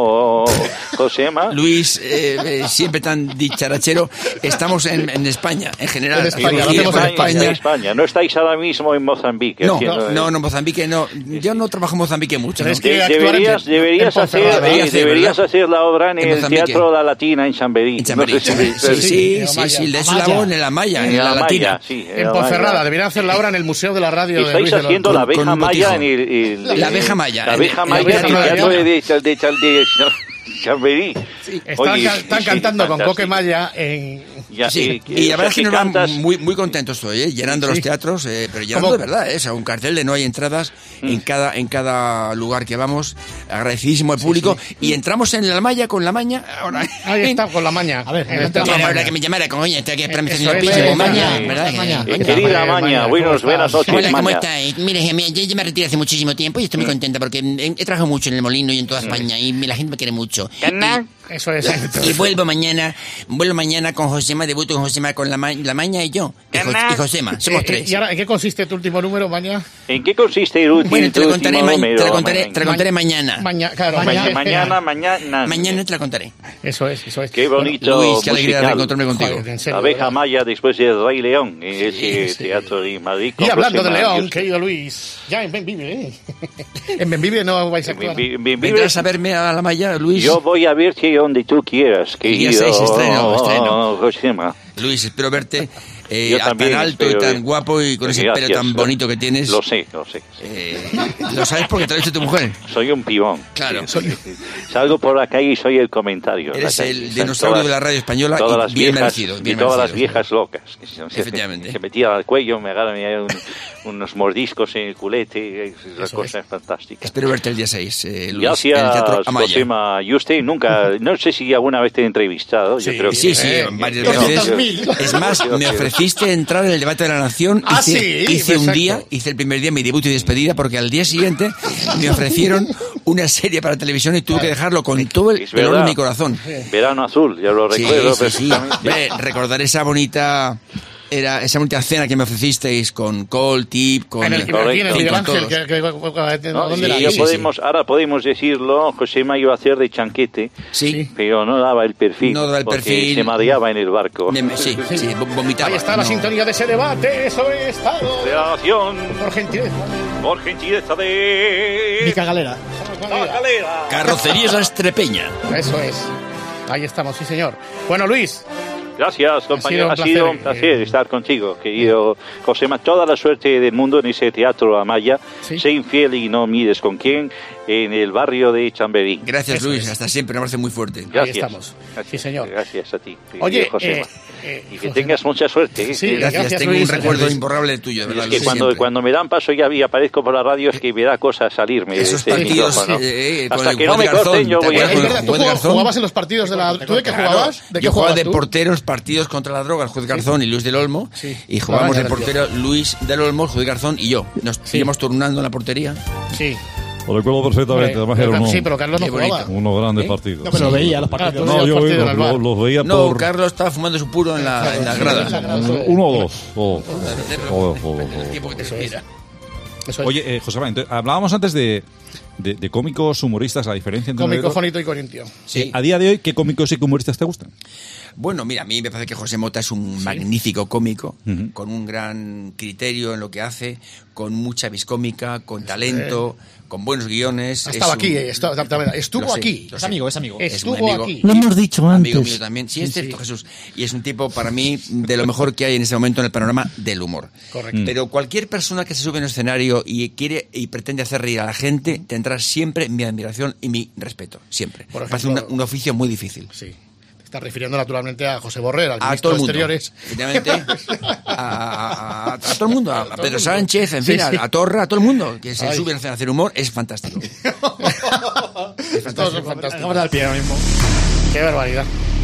Josema? Luis, eh, eh, siempre tan dicharachero, estamos en, en España, en general. En España, Y lo gira hacemos por en España, España. en España. No estáis ahora mismo en Mozambique. No, haciendo- no, no, Mozambique no. Yo no trabajo en Mozambique mucho. Pero ¿no? es que De- actuar en- deberías en deberías, hacer, Ponferrada. Debería eh, hacer, deberías ¿verdad? hacer la obra en, En el Mozambique. Teatro La Latina en Chamberí. En Chamberí, No sé si- Chamberí. Sí, sí, en sí, Amaya. sí, de eso Amaya. la hago en la Maya, en, En la, la Latina. Maya, sí. En la Ponferrada, Maya. deberían hacer la obra en el Museo de la Radio de Estáis Luis del Olmo. haciendo la con- con abeja un maya botijo. en el, el- La abeja maya, La en- abeja en maya la en el abeja teatro maya. de, de, de, de, de Chamberí. Están, Oye, ca- están sí, cantando con fantástico. Coque Maya en... Ya, Sí, eh, y la o verdad es sea, que nos va cantas- muy, muy contento estoy, ¿eh? Llenando Sí. los teatros, eh, pero llenando ¿Cómo? de verdad, ¿eh? O sea, un cartel de no hay entradas Mm. en cada en cada lugar que vamos, agradecidísimo al público, y entramos en la Maya con la maña, ahora... Ahí está, con la maña. A ver, En el adelante, Teatro Era Maña. hora que me llamara con oye, estoy aquí esperando Eso haciendo es, piso, eh, maña, Maña, ¿verdad? Maña. Eh, Maña. querida Maña, Maña, ¿cómo buenos, estás? buenas noches, Hola, ¿cómo Maña. estáis? Mire, Gemma, yo ya me retiré hace muchísimo tiempo y estoy muy contenta porque he, he trabajado mucho en el molino y en toda España y la gente me quiere mucho. ¿Qué no? Eso es. Y vuelvo mañana, vuelvo mañana con Josema, debuto con Josema, con la, ma- la Maña y yo. Y, Jo- y Josema, somos Eh, tres. ¿Y ahora en qué consiste tu último número, Maña? ¿En qué consiste el último Bueno, te lo contaré, último ma- número, te lo contaré, mañana? te lo contaré mañana. Mañana, claro, Mañana, mañana, mañana. Mañana te la contaré. Eso es, eso es. Qué bonito. Luis, qué alegría musical. reencontrarme contigo. Joder, en serio, La abeja ¿verdad? maya después de Rey León, en ese sí. teatro de Madrid. Y hablando de Próxima- León, querido Luis, ya en Benvive, ¿eh? En Benvive no vais a En actuar. Benvi- Benvive- ¿Vendrás a verme a la Maya, Luis? Yo voy a verte donde tú quieras, El día querido. seis estreno, estreno. Josema. Luis, espero verte eh, Yo a- también tan alto espero y tan ver- guapo y con ese Gracias. pelo tan bonito que tienes. Lo sé, lo sé. Eh, ¿Lo sabes porque te lo ha dicho tu mujer? Soy un pibón. Claro. Salgo por la calle y soy el comentario. en la Eres calle. el Están dinosaurio todas- de la radio española todas y las bien viejas, merecido, y bien todas las merecido. viejas locas. Que se, se- Efectivamente. se metían al cuello, me agarran y hay un- unos mordiscos en el culete. Es una cosa fantástica. Espero verte el día seis, eh, Luis, Gracias, en el Teatro Amaya. Josema. Y usted nunca, no sé si alguna vez te he entrevistado. Yo creo que Sí, sí, eh, varias yo- veces. yo- Es más, yo- me yo- ofreciste entrar en el debate de la Nación. Ah, hice, sí, hice un exacto. día, hice el primer día mi debut y despedida porque al día siguiente me ofrecieron una serie para televisión y tuve que dejarlo con todo el Es dolor verdad. de mi corazón. Verano azul, ya lo Sí, recuerdo sí, sí. perfectamente. Hombre, recordar esa bonita era esa bonita cena que me ofrecisteis con Cole, Tip, con En el, Correcto. aquí en el sí, Miguel con Ángel, todos. que, que- que- No, ¿dónde y era? ya Sí, podemos, ahora podemos decirlo, Josema iba a hacer de chanquete, Sí. pero no daba el perfil, No daba el porque perfil. se mareaba en el barco. Me- me- sí, sí, vo- vomitaba. Ahí está la no. sintonía de ese debate sobre Estado. De la Nación, Por gentileza. por gentileza de... Mica Galera. La Galera. Carrocerías La Estrepeña. Eso es. Ahí estamos, sí, señor. Bueno, Luis, Gracias, compañero. Ha sido Ha un sido un placer. placer estar contigo, querido Josema. Toda la suerte del mundo en ese teatro Amaya. Sí. Sé infiel y no mires con quién en el barrio de Chamberí. Gracias, Eso Luis. es. Hasta siempre. Un abrazo muy fuerte. ahí Gracias. estamos. Gracias. Sí, señor. Gracias a ti, querido Oye, Josema. eh, eh, y que Josema. tengas mucha suerte. ¿eh? Sí, Que- Gracias. Gracias, Tengo Luis. un recuerdo Luis. imborrable tuyo, de verdad. Es que Luis, cuando, siempre. cuando me dan paso ya y aparezco por la radio es que me da cosa salirme. de Esos este partidos, micrófono. eh, eh, con Hasta el que no juez me Garzón, corten yo ¿te voy a... acuerdas? Es verdad, tú Juez jugabas, Garzón. jugabas en los partidos de la... ¿Tú de qué Claro, jugabas? ¿De qué yo jugaba jugabas de tú? porteros partidos contra la droga, el juez Garzón y Luis del Olmo. Sí. Y jugábamos Ah, de ya, portero Luis del Olmo, el juez Garzón y yo. Nos íbamos turnando en la portería. Sí. Lo recuerdo perfectamente, además era uno, Sí, pero Carlos no Qué bonito. jugaba. unos grandes ¿Eh? partidos. No, pero Sí. veía los Ah, partidos. tú No, veías yo partidos los, en el bar. los- los veía No, por Carlos estaba fumando su puro en la, en la grada. uno o dos. o- o- o- o- El tiempo que te respira. Eso es. Oye, eh, José Manuel, entonces, hablábamos antes de, de, de cómicos humoristas, la diferencia entre uno y Cómico, otro. fonito y corintio. Sí. A día de hoy, ¿qué cómicos y humoristas te gustan? Bueno, mira, a mí me parece que José Mota es un magnífico cómico, Ujú. con un gran criterio en lo que hace, con mucha viscómica, con talento, con buenos guiones. Ha estado Es un- aquí, eh, estuvo, estuvo Lo sé, aquí. lo Es sé. amigo, es amigo. Es un Estuvo amigo. aquí. Lo hemos dicho Amigo antes. mío también. Sí, es Sí, cierto, sí. Jesús. Y es un tipo, para mí, de lo mejor que hay en este momento en el panorama del humor. Correcto. Pero cualquier persona que se sube en un escenario y quiere y pretende hacer reír a la gente, tendrá siempre mi admiración y mi respeto. Siempre. Por Me parece ejemplo- un, un oficio muy difícil. Sí. Te estás refiriendo naturalmente a José Borrell, al A ministro todo el de mundo. Exteriores. Efectivamente, a, a- a- a todo el mundo. A, todo el Pedro mundo. Sánchez, en Sí, fin, sí. a, a Torra, a todo el mundo. Que se Ay. sube a hacer humor es fantástico. Es Todos fantástico. son fantásticos. Acabas de dar pie ahora mismo. Qué barbaridad.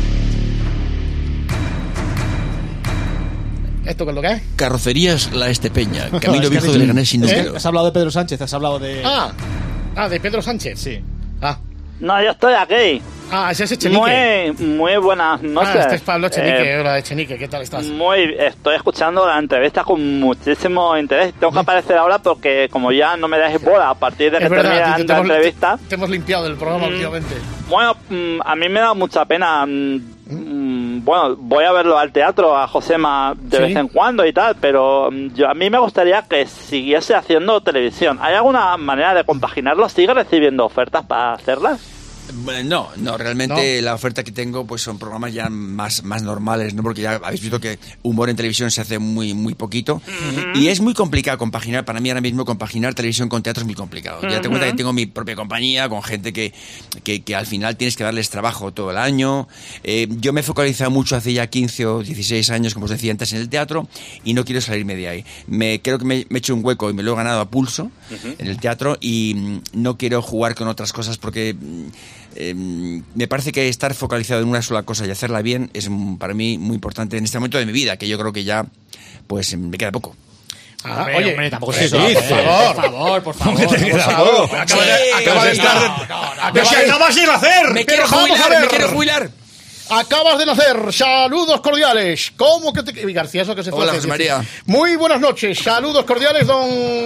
¿Esto qué es lo que es? Carrocerías La Estepeña, camino Es que viejo has de dicho- Leganés sin ¿Eh? número. Has hablado de Pedro Sánchez, has hablado de... Ah, ah, de Pedro Sánchez. Sí. Ah, No, yo estoy aquí. ah ese es Echenique. Muy, muy buenas noches. Ah, este es Pablo Echenique, Eh, hola Echenique, ¿qué tal estás? muy, estoy escuchando la entrevista con muchísimo interés. Tengo que aparecer ahora porque como ya no me dejes bola a partir de que Es verdad, termine te, te la hemos, entrevista. te- te hemos limpiado del programa Mm. últimamente. Bueno, mm, a mí me da mucha pena. mm, mm, Bueno, voy a verlo al teatro, a Josema de Sí. vez en cuando y tal, pero mm, yo a mí me gustaría que siguiese haciendo televisión. ¿Hay alguna manera de compaginarlo? ¿Sigue recibiendo ofertas para hacerlas? Bueno, no, no, realmente la oferta que tengo pues son programas ya más, más normales, ¿no? Porque ya habéis visto que humor en televisión se hace muy muy poquito y es muy complicado compaginar, para mí ahora mismo compaginar televisión con teatro es muy complicado. Ya te cuenta que tengo mi propia compañía con gente que, que, que al final tienes que darles trabajo todo el año. Eh, yo me he focalizado mucho hace ya quince o dieciséis años, como os decía antes, en el teatro y no quiero salirme de ahí. Me, creo que me, me he hecho un hueco y me lo he ganado a pulso en el teatro y mm, no quiero jugar con otras cosas porque... mm, Eh, me parece que estar focalizado en una sola cosa y hacerla bien es mm, para mí muy importante en este momento de mi vida, que yo creo que ya pues me queda poco. Ah, Hombre, oye, hombre, tampoco ¿qué es eso. dice? Por favor, por favor, por favor. Por favor. Acaba de, acaba de estar... ¡Me acabas de nacer! ¡Me quiero Pero vamos a jubilar! ver. ¡Me quiero jubilar! Acabas de nacer, saludos cordiales. ¿Cómo que te... García, eso que se fue. Hola, a José decir. María. Muy buenas noches, saludos cordiales, don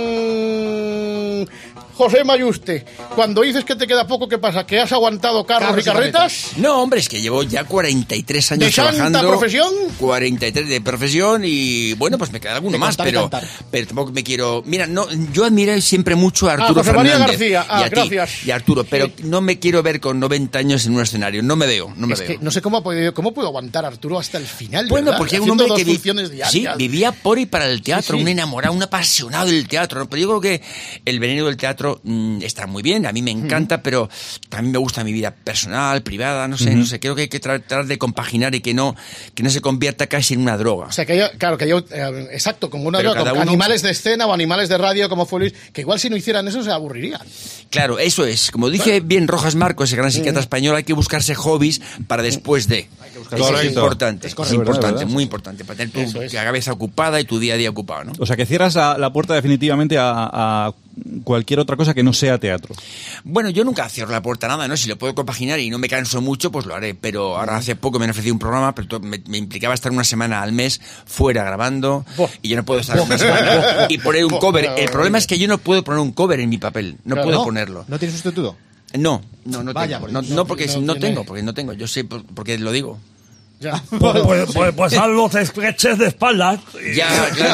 José Mayuste. Cuando dices que te queda poco, ¿qué pasa? ¿Que has aguantado carros, Carros y carretas? No, hombre, es que llevo ya cuarenta y tres años ¿De santa trabajando. profesión? cuarenta y tres de profesión y bueno, pues me queda alguno De más, cantar y pero, cantar. pero tampoco me quiero... Mira, no, yo admiré siempre mucho a Ah, Arturo José María Fernández. García. Ah, y a ti, gracias. y a Arturo, pero no me quiero ver con noventa años en un escenario. No me veo, no me Es veo. que no sé cómo ha podido, cómo pudo aguantar Arturo hasta el final. Bueno, ¿verdad? porque es un Haciendo hombre dos que vi- funciones diarias. sí, vivía por y para el teatro, Sí, sí. un enamorado, un apasionado del teatro. ¿no? Pero yo creo que el veneno del teatro mm, está muy bien, a mí me encanta, pero también me gusta mi vida personal, privada, no sé, Ujú. no sé. Creo que hay que tratar de compaginar y que no, que no se convierta casi en una droga. O sea, que yo, claro, que yo, eh, exacto, como una Pero droga, cada con uno- animales de escena o animales de radio, como fue Luis, que igual si no hicieran eso se aburrirían. Claro, eso es. Como dice bien Rojas Marcos, ese gran psiquiatra español, hay que buscarse hobbies para después de. Eso es Correcto. importante. Es Es, correcto. importante, ¿verdad? muy importante. Para tener tu cabeza ocupada y tu día a día ocupado, ¿no? O sea, que cierras la, la puerta definitivamente a, a cualquier otra cosa que no sea teatro. Bueno, yo nunca cierro la puerta a nada, ¿no? Si lo puedo compaginar y no me canso mucho, pues lo haré. Pero ahora hace poco me han ofrecido un programa, pero to- me, me implicaba estar una semana al mes fuera grabando y yo no puedo estar una semana y poner un cover. El problema es que yo no puedo poner un cover en mi papel, no Claro. puedo ¿No? ponerlo. ¿No tienes sustituto? No, no, no Vaya, tengo. pues No, no- no, porque no no, tiene- tengo, porque no tengo. Yo sé por- porque lo digo. Ya. Pues, pues, pues, pues haz los sketches de espaldas. y- Ya,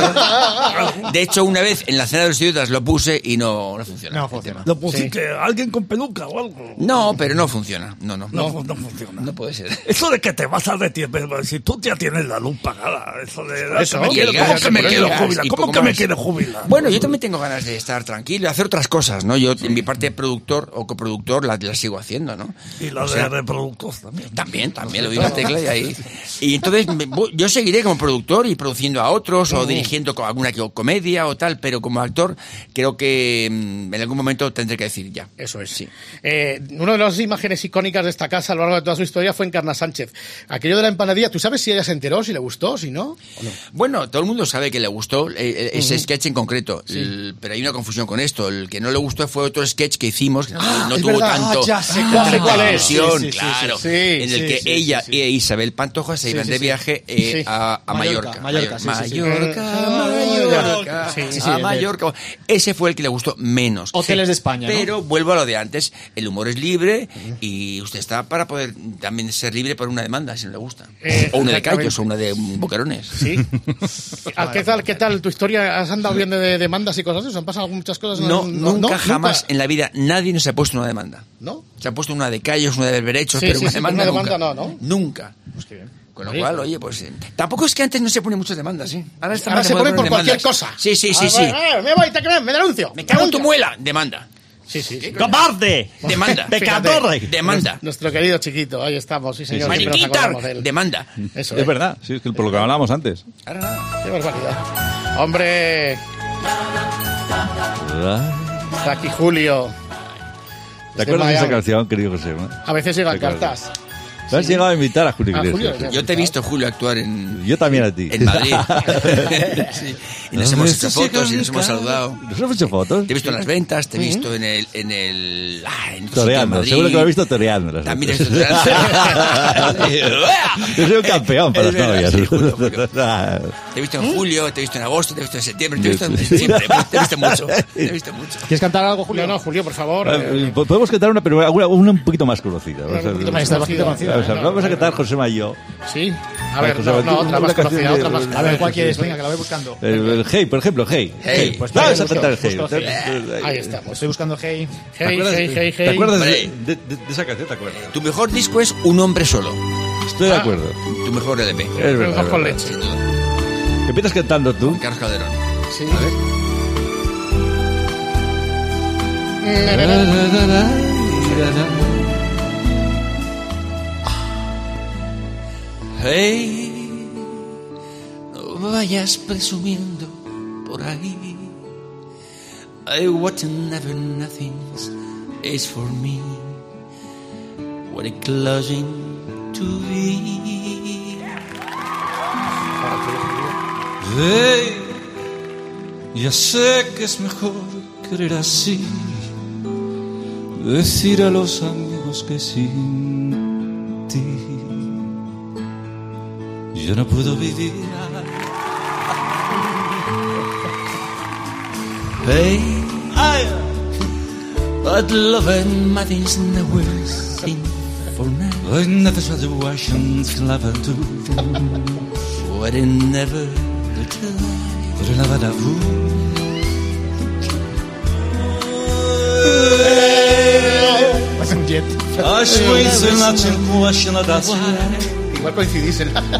claro. De hecho, una vez en la cena de los idiotas lo puse y no, no funciona. No el funciona. tema. Lo pusiste alguien con peluca o algo. No, pero no funciona. No, no. No, no funciona. No puede ser. Eso de que te vas a retirar, si tú ya tienes la luz pagada, eso de... Eso, me y quiero- el ¿Cómo gas, que me y el quiero gas, jubilar? y ¿Cómo poco que me más. quiero jubilar? Bueno, yo también tengo ganas de estar tranquilo y hacer otras cosas, ¿no? Yo, en mi parte de productor o coproductor, la, la sigo haciendo, ¿no? Y la O sea, de reproductor también. También, también, lo doy una tecla y ahí. Y entonces me- voy- yo seguiré como productor y produciendo a otros o dirigiendo co- alguna que- comedia o tal, pero como actor creo que mm, en algún momento tendré que decir ya. Eso es. Sí. Eh, una de las imágenes icónicas de esta casa a lo largo de toda su historia fue Encarna Sánchez. Aquello de la empanadilla, ¿tú sabes si ella se enteró, si le gustó, si no? ¿O no? Bueno, todo el mundo sabe que le gustó eh, eh, ese sketch en concreto, el- pero hay una confusión con esto. El que no le gustó fue otro sketch que hicimos, que no, no es tuvo verdad. tanto Ah, ya sé tanta cuál- sé cuál es. repercusión, Sí, sí, sí, claro, sí, sí. en el Sí, que sí, ella sí, sí. e Isabel Pantoja se Sí, iban sí, de sí. viaje eh, Sí. a, a Mallorca, Mallorca. Mallorca, sí, sí, sí. Mallorca, Mallorca. Mallorca, Sí, sí, sí, a el de- Mallorca. Ese fue el que le gustó menos. Hoteles de España, ¿no? Pero vuelvo a lo de antes, el humor es libre y usted está para poder también ser libre por una demanda, si no le gusta. Eh, o una de exactamente. callos, o una de boquerones. Sí. ¿A ¿Qué tal, qué tal tu historia? ¿Has andado bien de, de demandas y cosas? ¿Os han pasado muchas cosas? No, nunca jamás en la vida nadie nos ha puesto una demanda. ¿No? Se ha puesto una de callos, una de berberechos, Sí, pero sí, una sí, demanda una nunca. demanda no, ¿no? Nunca. Pues qué bien. Con lo Ahí cual, está. oye, pues... eh, tampoco es que antes no se ponen muchas demandas, ¿eh? Ahora, está Ahora más se de moda ponen por poner cualquier demandas. cosa. Sí, sí, sí, Ah, sí. bueno, ah, me voy, te creo, me denuncio. Me cago en tu muela. Demanda. Sí, sí. sí. ¡Cobarde! Demanda. ¡Pecador! Demanda. Nuestro querido chiquito, ahí estamos, sí señor. sí. siempre nos Mariquita. acordamos de él. Demanda. Eso Es es. verdad, sí, es que por lo que hablábamos antes. Ahora nada. Qué barbaridad. Hombre, está aquí Julio. ¿Te acuerdas de esa Miami. canción, querido José? ¿no? A veces llegan ¿Te acuerdas? cartas. ¿Te has llegado a invitar a Julio A Iglesias? Julio, Yo te he visto, Julio, actuar en, Yo también a ti. en Madrid. Sí. Y nos hemos hecho fotos y nos hemos saludado. ¿Nos hemos hecho fotos? Te he visto en las ventas, te he visto en el... En el ah, en otro sitio en Toreando, Madrid. seguro que lo has visto toreando. También te he visto toreando. Yo soy un campeón para Es las verdad, novias. sí, Julio, Julio. Te he visto en julio, te he visto en agosto, te he visto en septiembre, te he visto en siempre. Te he visto mucho. Te he visto mucho. ¿Quieres cantar algo, Julio? No, no, Julio, por favor. eh, Eh, Podemos cantar una, pero una, una un poquito más conocida. Una un poquito más Esta es conocida. bastante conocida. O sea, No, vamos a no, cantar no. José Mayo. Sí. A ver, José no, Mayo, no, otra una más canción conocida, de- otra más de- A ver, ¿cuál Sí, quieres? sí. Venga, que la voy buscando. El, el Hey, por ejemplo, Hey. Hey, pues Vamos a busco, cantar el Hey. busco Hey. Ahí estamos. Estoy buscando Hey. ¿Te Hey, acuerdas, hey, hey, hey. ¿te acuerdas de, Hombre. de- de- de esa canción? ¿Te acuerdas? Tu mejor disco es Un hombre solo. Estoy de acuerdo. Tu mejor L P. Es verdad. Mejor es con verdad. leche. Sin duda. Empiezas cantando tú. Carlos Calderón. Sí. A ver. Hey, no vayas presumiendo por ahí. I what never nothing's is for me. What a closing to be. Hey, Ya sé que es mejor querer así, decir a los amigos que sin ti yo no puedo vivir. Hey, but love and money's nowhere seen for now. I never saw the Russians clever too. What it never do. But I never do. Pasa un jet. Igual coincidís en la...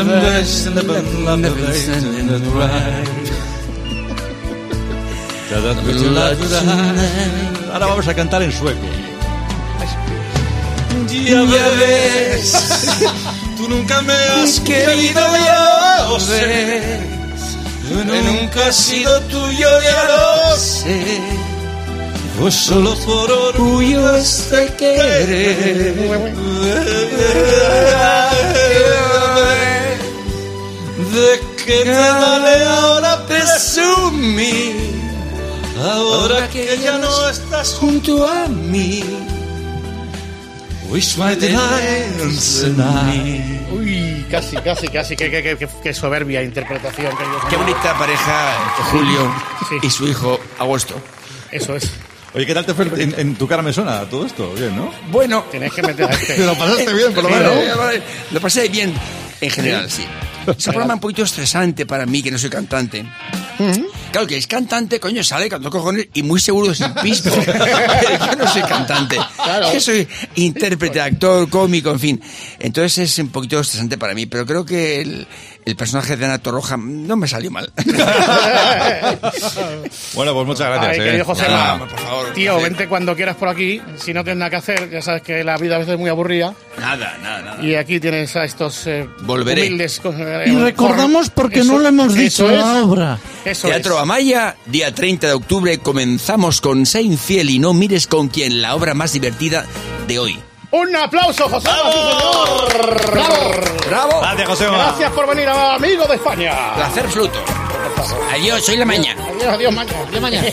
Ahora vamos a cantar en sueco. Ya ves, tú nunca me has querido, ya lo sé. Yo nunca he sido tuyo, ya lo sé. Pues solo por orgullo este querer. ¿De qué te vale ahora presumir? Ahora que ya no estás junto a mí. Wish my delights in me. Uy, casi, casi, casi. Qué, qué, qué, qué soberbia interpretación. Qué bonita pareja, Julio Sí. y su hijo Agosto. Eso es. Oye, ¿qué tal te fue en, en tu cara me suena todo esto? Bien, ¿no? Bueno, Tienes que meter a este. Te lo pasaste bien, por lo Sí, menos. Lo pasé bien, en general, sí. Es un programa un poquito estresante para mí, que no soy cantante. Claro, que es cantante, coño, sale cantando cojones y muy seguro sin pisto. Yo no soy cantante. Yo soy intérprete, actor, cómico, en fin. Entonces es un poquito estresante para mí, pero creo que el, el personaje de Ana Torroja no me salió mal. Bueno, pues muchas gracias. Ay, eh. querido José, Nada. Ma, por favor, tío, placer. vente cuando quieras por aquí. Si no tienes nada que hacer, ya sabes que la vida a veces es muy aburrida. Nada, nada, nada. Y aquí tienes a estos eh, Volveré. humildes... co- eh, Y recordamos porque eso- no le hemos dicho eso es, la obra. Eso Teatro es. Amaya, día treinta de octubre, comenzamos con Sé infiel y no mires con quien, la obra más divertida de hoy. Un aplauso, José Ma, sí, señor. ¡Bravo! ¡Bravo! Gracias, Josema. Gracias por venir, amigo de España. Placer absoluto. Adiós, soy la maña. Adiós, adiós, mañana. Adiós, mañana.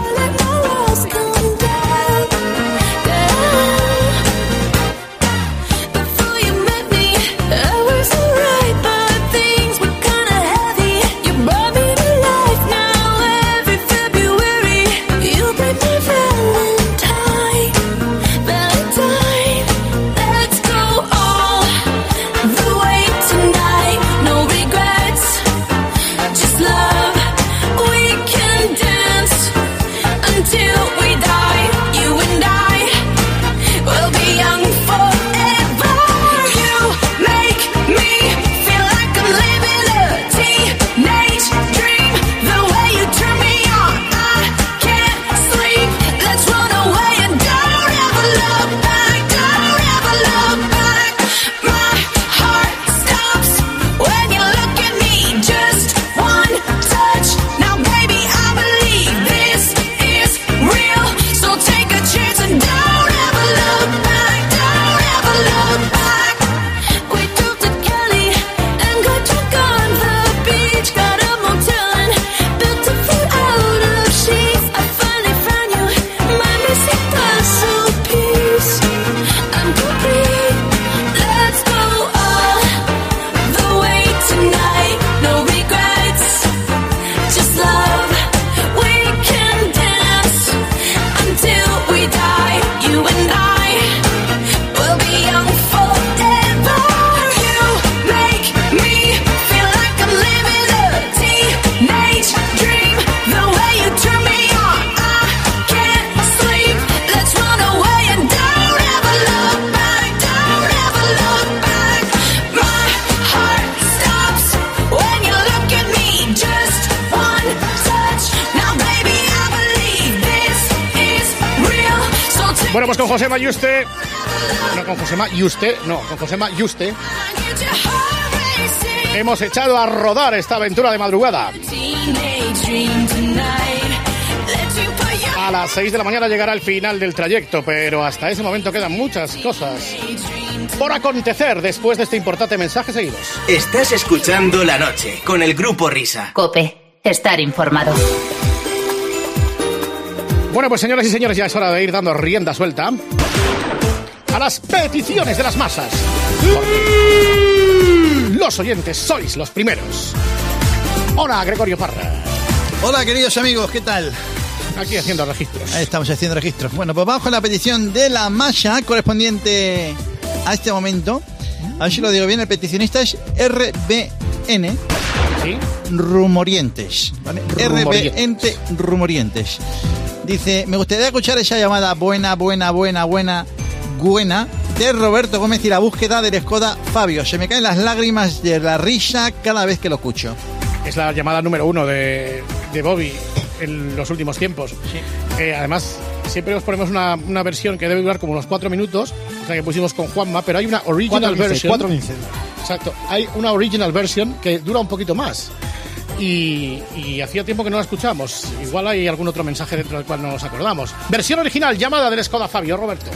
Until we die, you and I will be young forever. You make me feel like I'm living a teenage dream. The way you turn me on, I can't sleep. Let's run away and don't ever look back. Don't ever look back. My heart stops when you look at me. Just one touch. Now, baby, I believe this is real. So take a chance and don't ever look back. Don't ever look back. We drove to Cali and got drunk on the beach. Got a motel and built a few out of sheets. I finally found you, my missing puzzle piece. I'm complete. Let's go all the way tonight. No regrets, just love. We can dance until we die. You and I will be young forever. You make me feel like I'm living a teenage dream. The way you turn me on, I can't sleep. Let's run away and don't ever look back. Don't ever look back. My heart stops when you look at me. Just one touch. Now, baby, I believe this is real. So take Bueno, pues con José Ma Yuste... No, con José Ma Yuste, no, con José Ma Yuste hemos echado a rodar esta aventura de madrugada. teenage dream tonight. Let you put your A las seis de la mañana llegará el final del trayecto, pero hasta ese momento quedan muchas cosas por acontecer después de este importante mensaje seguidos. Estás escuchando La Noche con el Grupo Risa. Cope, estar informado. Bueno, pues señoras y señores, ya es hora de ir dando rienda suelta a las peticiones de las masas. Porque los oyentes sois los primeros. Hola, Gregorio Parra. Hola, queridos amigos, ¿qué tal? Aquí haciendo registros. Ahí estamos haciendo registros. Bueno, pues vamos con la petición de la masa correspondiente a este momento. A ver si lo digo bien, el peticionista es R B N. ¿Sí? Rumorientes, ¿vale? Rumorientes. R B N Rumorientes. Dice, me gustaría escuchar esa llamada buena, buena, buena, buena, buena de Roberto Gómez y la búsqueda del Skoda Fabio. Se me caen las lágrimas de la risa cada vez que lo escucho. Es la llamada número uno de, de Bobby en los últimos tiempos. Sí. Eh, además, siempre os ponemos una, una versión que debe durar como unos cuatro minutos, o sea que pusimos con Juanma, pero hay una original version. cuatro quince. Exacto, hay una original version que dura un poquito más. Y, y hacía tiempo que no la escuchamos. Igual hay algún otro mensaje dentro del cual no nos acordamos. Versión original, llamada del Skoda Fabio, Roberto.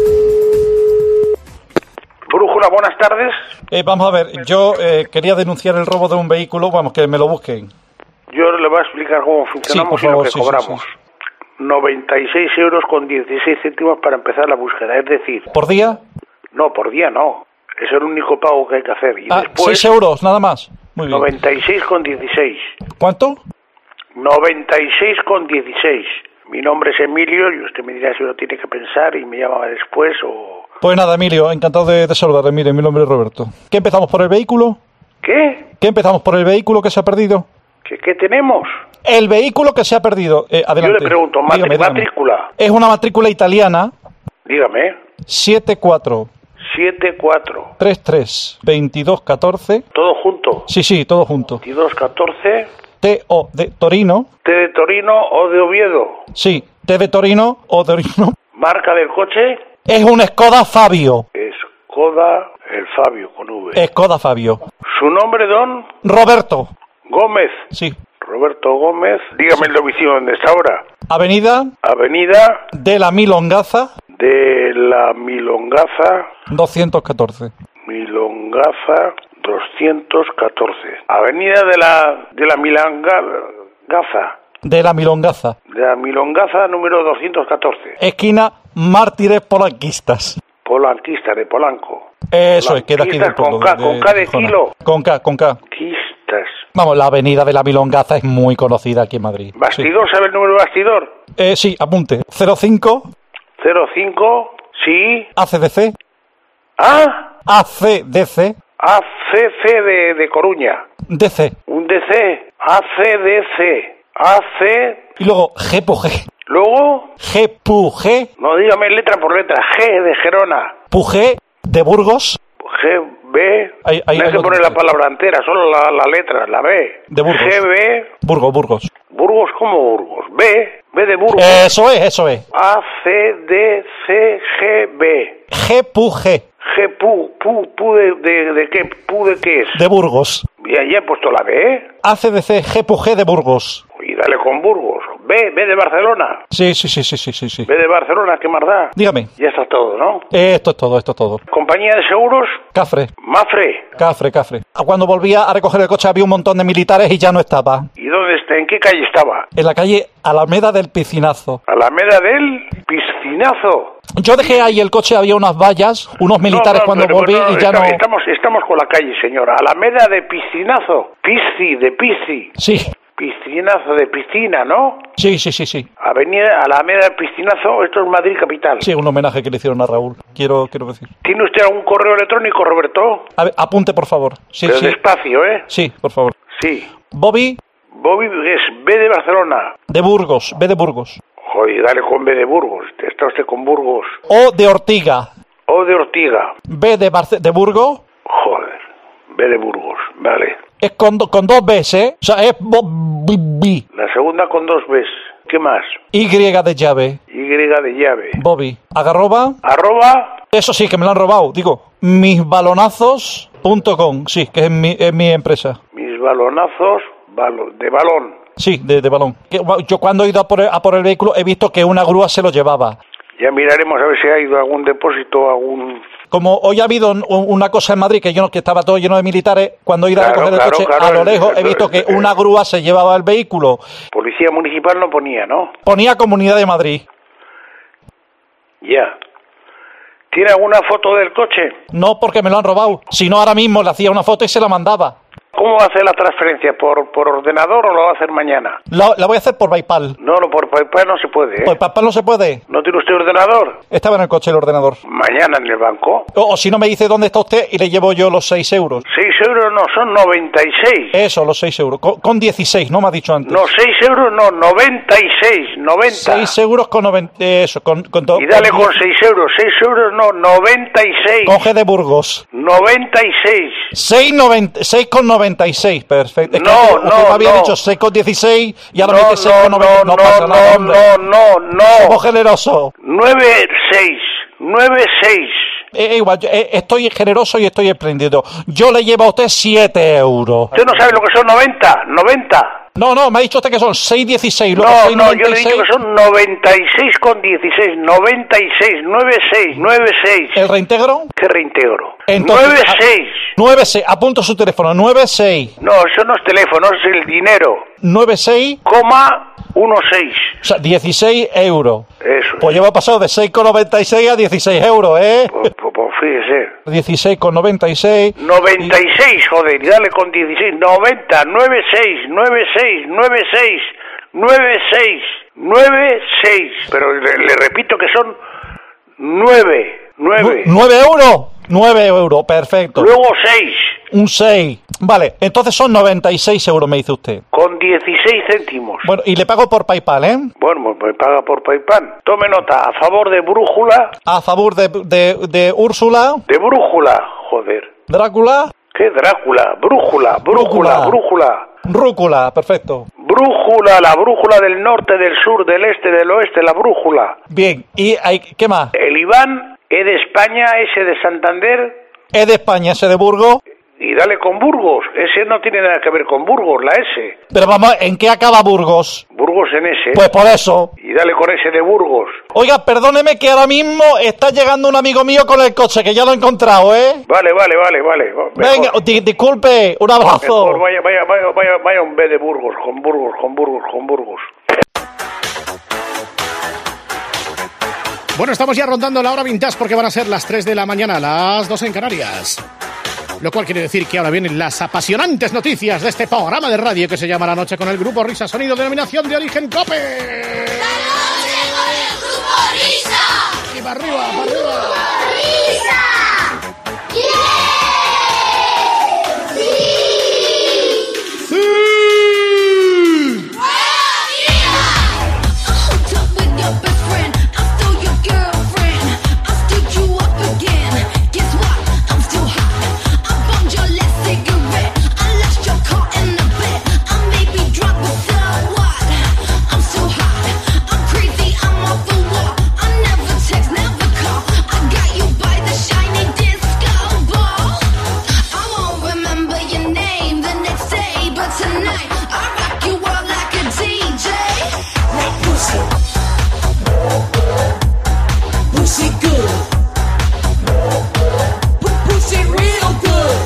Brújula, buenas tardes. Eh, vamos a ver, yo eh, quería denunciar el robo de un vehículo, vamos, que me lo busquen. Yo le voy a explicar cómo funcionamos Sí, y lo favor, que sí, cobramos. sí, noventa y seis euros con dieciséis céntimos para empezar la búsqueda, es decir... ¿Por día? No, por día no. Es el único pago que hay que hacer. Y Ah, después... seis euros, nada más. Muy bien. noventa y seis con dieciséis. ¿Cuánto? noventa y seis con dieciséis. Mi nombre es Emilio y usted me dirá si lo tiene que pensar y me llama después o... Pues nada, Emilio, encantado de, de saludarle. Mire, mi nombre es Roberto. ¿Qué empezamos por el vehículo? ¿Qué? ¿Qué empezamos por el vehículo que se ha perdido? ¿Qué, qué tenemos? El vehículo que se ha perdido. Eh, adelante. Yo le pregunto, matri- Dígame, dígame. matrícula. Es una matrícula italiana. Dígame. siete cuatro siete cuatro. tres tres veintidós catorce. ¿Todo junto? Sí, sí, todo junto. veintidós catorce. T O de Torino. ¿T de Torino o de Oviedo? Sí, T de Torino o Torino. ¿Marca del coche? Es un Skoda Fabio. Skoda, el Fabio con V. Skoda Fabio. ¿Su nombre, don? Roberto. Gómez. Sí. Roberto Gómez. Dígame el domicilio donde está ahora. Avenida Avenida de la Milongaza. de la Milongaza. doscientos catorce. Milongaza doscientos catorce. Avenida de la de la Milongaza. De la Milongaza. De la Milongaza número doscientos catorce. Esquina Mártires Polanquistas. Polanquista de Polanco. Eso es, queda aquí del Polanquistas con pueblo. K, con K de Gijona. kilo. Con K, con K. Quistas. Vamos, la avenida de la Milongaza es muy conocida aquí en Madrid. Bastidor, ¿sabe el número de bastidor? Sí, eh, sí apunte. cero cinco. cero cinco, sí. A C D C. ¿Ah? A C D C. A C C de, de Coruña. D C. Un D C. A C D C. A C. Y luego G P U G. Luego. G P U G. No, dígame letra por letra. G de Gerona. P U G de Burgos. G B. Ahí, ahí, no hay ahí que lo poner dice. la palabra entera, solo la, la letra, la B. De Burgos. G B. Burgos, Burgos. Burgos como Burgos. B. B de Burgos. Eso es, eso es. A C D C G B. G P U G. G P U. P U, P U de, de, de qué? P U de qué es. De Burgos. Ya, ya he puesto la B. A C D C G P U G de Burgos. Y dale con Burgos. B. B de Barcelona. Sí, sí, sí, sí, sí, sí, sí. B de Barcelona, ¿qué más da? Dígame. Ya está todo, ¿no? Esto es todo, esto es todo. Compañía de seguros. Cafre. Mafre. Cafre, Cafre. Cuando volvía a recoger el coche había un montón de militares y ya no estaba. ¿Y dónde está? ¿En qué calle estaba? En la calle Alameda del Piscinazo. Alameda del Piscinazo. Yo dejé ahí el coche, había unas vallas, unos militares No, no, cuando pero- volví pero y ya estamos, no... Estamos, estamos con la calle, señora. Alameda de Piscinazo. Pisci, de Pisci. Sí, Piscinazo de piscina, ¿no? sí, sí, sí, sí. Avenida Alameda de Piscinazo, esto es Madrid capital. Sí, un homenaje que le hicieron a Raúl, quiero, quiero decir. ¿Tiene usted algún correo electrónico, Roberto? A ver, apunte, por favor. Sí, Pero sí. despacio, ¿eh? Sí, por favor. Sí. Bobby Bobby es B de Barcelona. de Burgos, B de Burgos. Joder, dale con B de Burgos. Está usted con Burgos. O de Ortiga. O de Ortiga. B de, Barce- de Burgos. Joder. B de Burgos. Vale. Es con, do- con dos Bs, ¿eh? O sea, es bo- bi- bi. La segunda con dos Bs. ¿Qué más? Y de llave. Y de llave. Bobby. Agarroba. Arroba. Eso sí, que me lo han robado. Digo, misbalonazos punto com. Sí, que es mi, es mi empresa. Mis balonazos balo- de balón. Sí, de, de balón. Que, yo cuando he ido a por, el, a por el vehículo he visto que una grúa se lo llevaba. Ya miraremos a ver si ha ido a algún depósito, algún... como hoy ha habido un- una cosa en Madrid que yo no- que estaba todo lleno de militares, cuando he ido a Claro, recoger el claro, coche, claro, a lo el- lejos he el- visto que el- una grúa se llevaba el vehículo. Policía municipal no ponía, ¿no? Ponía Comunidad de Madrid. Ya. ¿Tiene alguna foto del coche? No, porque me lo han robado. Si no, ahora mismo le hacía una foto y se la mandaba. ¿Cómo va a hacer la transferencia? ¿Por, por ordenador o lo va a hacer mañana? La, la voy a hacer por PayPal. No, no, por PayPal no se puede, ¿eh? Por PayPal no se puede. ¿No tiene usted ordenador? Estaba en el coche el ordenador. Mañana en el banco. O, o si no me dice dónde está usted y le llevo yo los seis euros. Seis euros no, son noventa y seis. Eso, los seis euros. Con, con dieciséis, ¿no me ha dicho antes? No, seis euros no, noventa y seis, noventa. seis euros con noventa. Eso, con, con to- Y dale con con diez- seis euros, seis euros no, noventa y seis. Con G de Burgos. noventa y seis. seis con noventa y seis, perfecto. Es que No, usted no, me había no. dicho seis con dieciséis y ahora No, me dice seis con noventa y seis. No, no, pasa no, nada, hombre. no, no, no. Somos generosos. nueve seis, nueve seis. Eh, igual, yo, eh, estoy generoso y estoy espléndido. Yo le llevo a usted siete euros. ¿Usted no sabe lo que son noventa? noventa. No, no, me ha dicho usted que son seis dieciséis. No, no, yo le he dicho que son noventa y seis con dieciséis, noventa y seis, nueve seis, nueve seis. ¿El reintegro? ¿Qué reintegro? Entonces, nueve a- seis. nueve seis, apunto su teléfono. nueve seis. No, eso no es teléfono, es el dinero. nueve seis. Coma uno seis. O sea, dieciséis euros. Eso. Pues llevo pasado de seis con noventa y seis a dieciséis euros, ¿eh? Pues, pues, pues fíjese. dieciséis con noventa y seis. noventa y seis, joder, y dale con dieciséis, noventa, nueve seis, nueve seis, nueve seis, nueve seis, nueve seis. Pero le, le repito que son nueve, nueve. ¿nueve euros? nueve euros, perfecto. Luego seis, Un seis. Vale, entonces son noventa y seis euros, me dice usted. con dieciséis céntimos. Bueno, y le pago por PayPal, ¿eh? Bueno, pues me paga por PayPal. Tome nota, a favor de Brújula. A favor de, de, de Úrsula. De Brújula, joder. Drácula. ¿Qué Drácula? Brújula, brújula, brújula. Rúcula, perfecto. Brújula, la brújula del norte, del sur, del este, del oeste, la brújula. Bien, ¿y hay, qué más? El Iván, E de España, S de Santander. E de España, S de Burgos. Y dale con Burgos. Ese no tiene nada que ver con Burgos, la S. Pero vamos, ¿en qué acaba Burgos? Burgos en S. Pues por eso. Y dale con S de Burgos. Oiga, perdóneme que ahora mismo está llegando un amigo mío con el coche, que ya lo he encontrado, ¿eh? Vale, vale, vale, vale. Mejor. Venga, di- disculpe, un abrazo. Mejor, vaya, vaya, vaya, vaya, vaya un B de Burgos, con Burgos, con Burgos, con Burgos. Bueno, estamos ya rondando la hora vintage porque van a ser las tres de la mañana, las dos en Canarias. Lo cual quiere decir que ahora vienen las apasionantes noticias de este programa de radio que se llama La Noche con el Grupo Risa, sonido, denominación de origen COPE. ¡La noche con el Grupo Risa! Y para arriba, para arriba. ¡Risa! ¡Yeah! ¡Sí! ¡Sí! Tonight, I rock you all like a D J. That pussy. Pussy good. P- Pussy real good.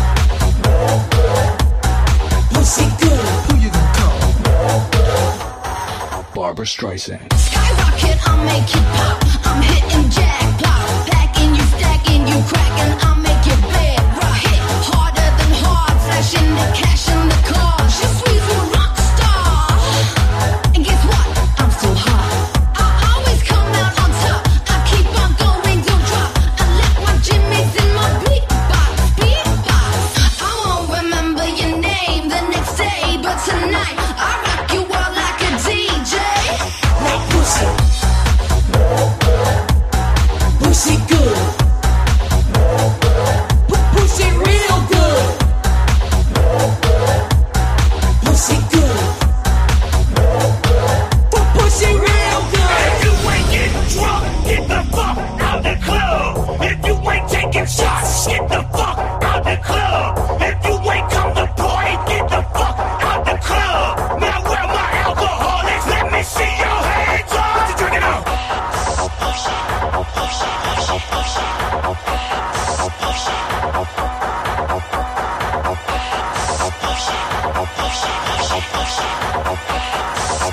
Pussy good. Who you gonna call? Barbara Streisand. Skyrocket, I'll make you pop. I'm hitting jackpot. Packing you, stacking you, cracking. I'll make your bed rock. Hit harder than hard. Flashing the cash in the car. Je suis une rock star. And guess what? I'm so hot. I always come out on top. I keep on going, don't drop. I let my jimmies in my beatbox, beatbox. I won't remember your name the next day, but tonight I rock you all like a D J. That pussy. Pussy good. P- Pussy real good.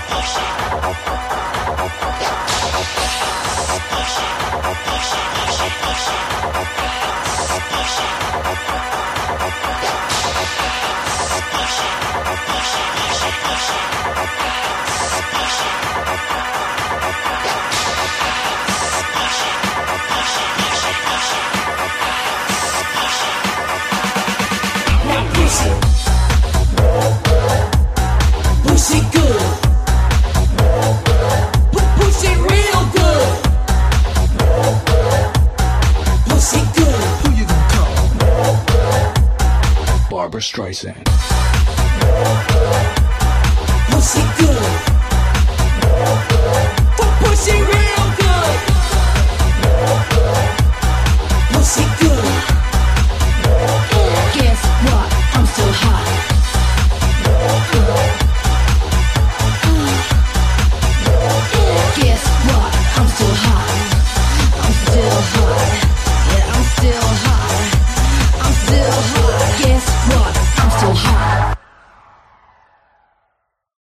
Push it good. Pu- Push it real good. Push it good. Who you gonna call? Barbara Streisand. Push it good.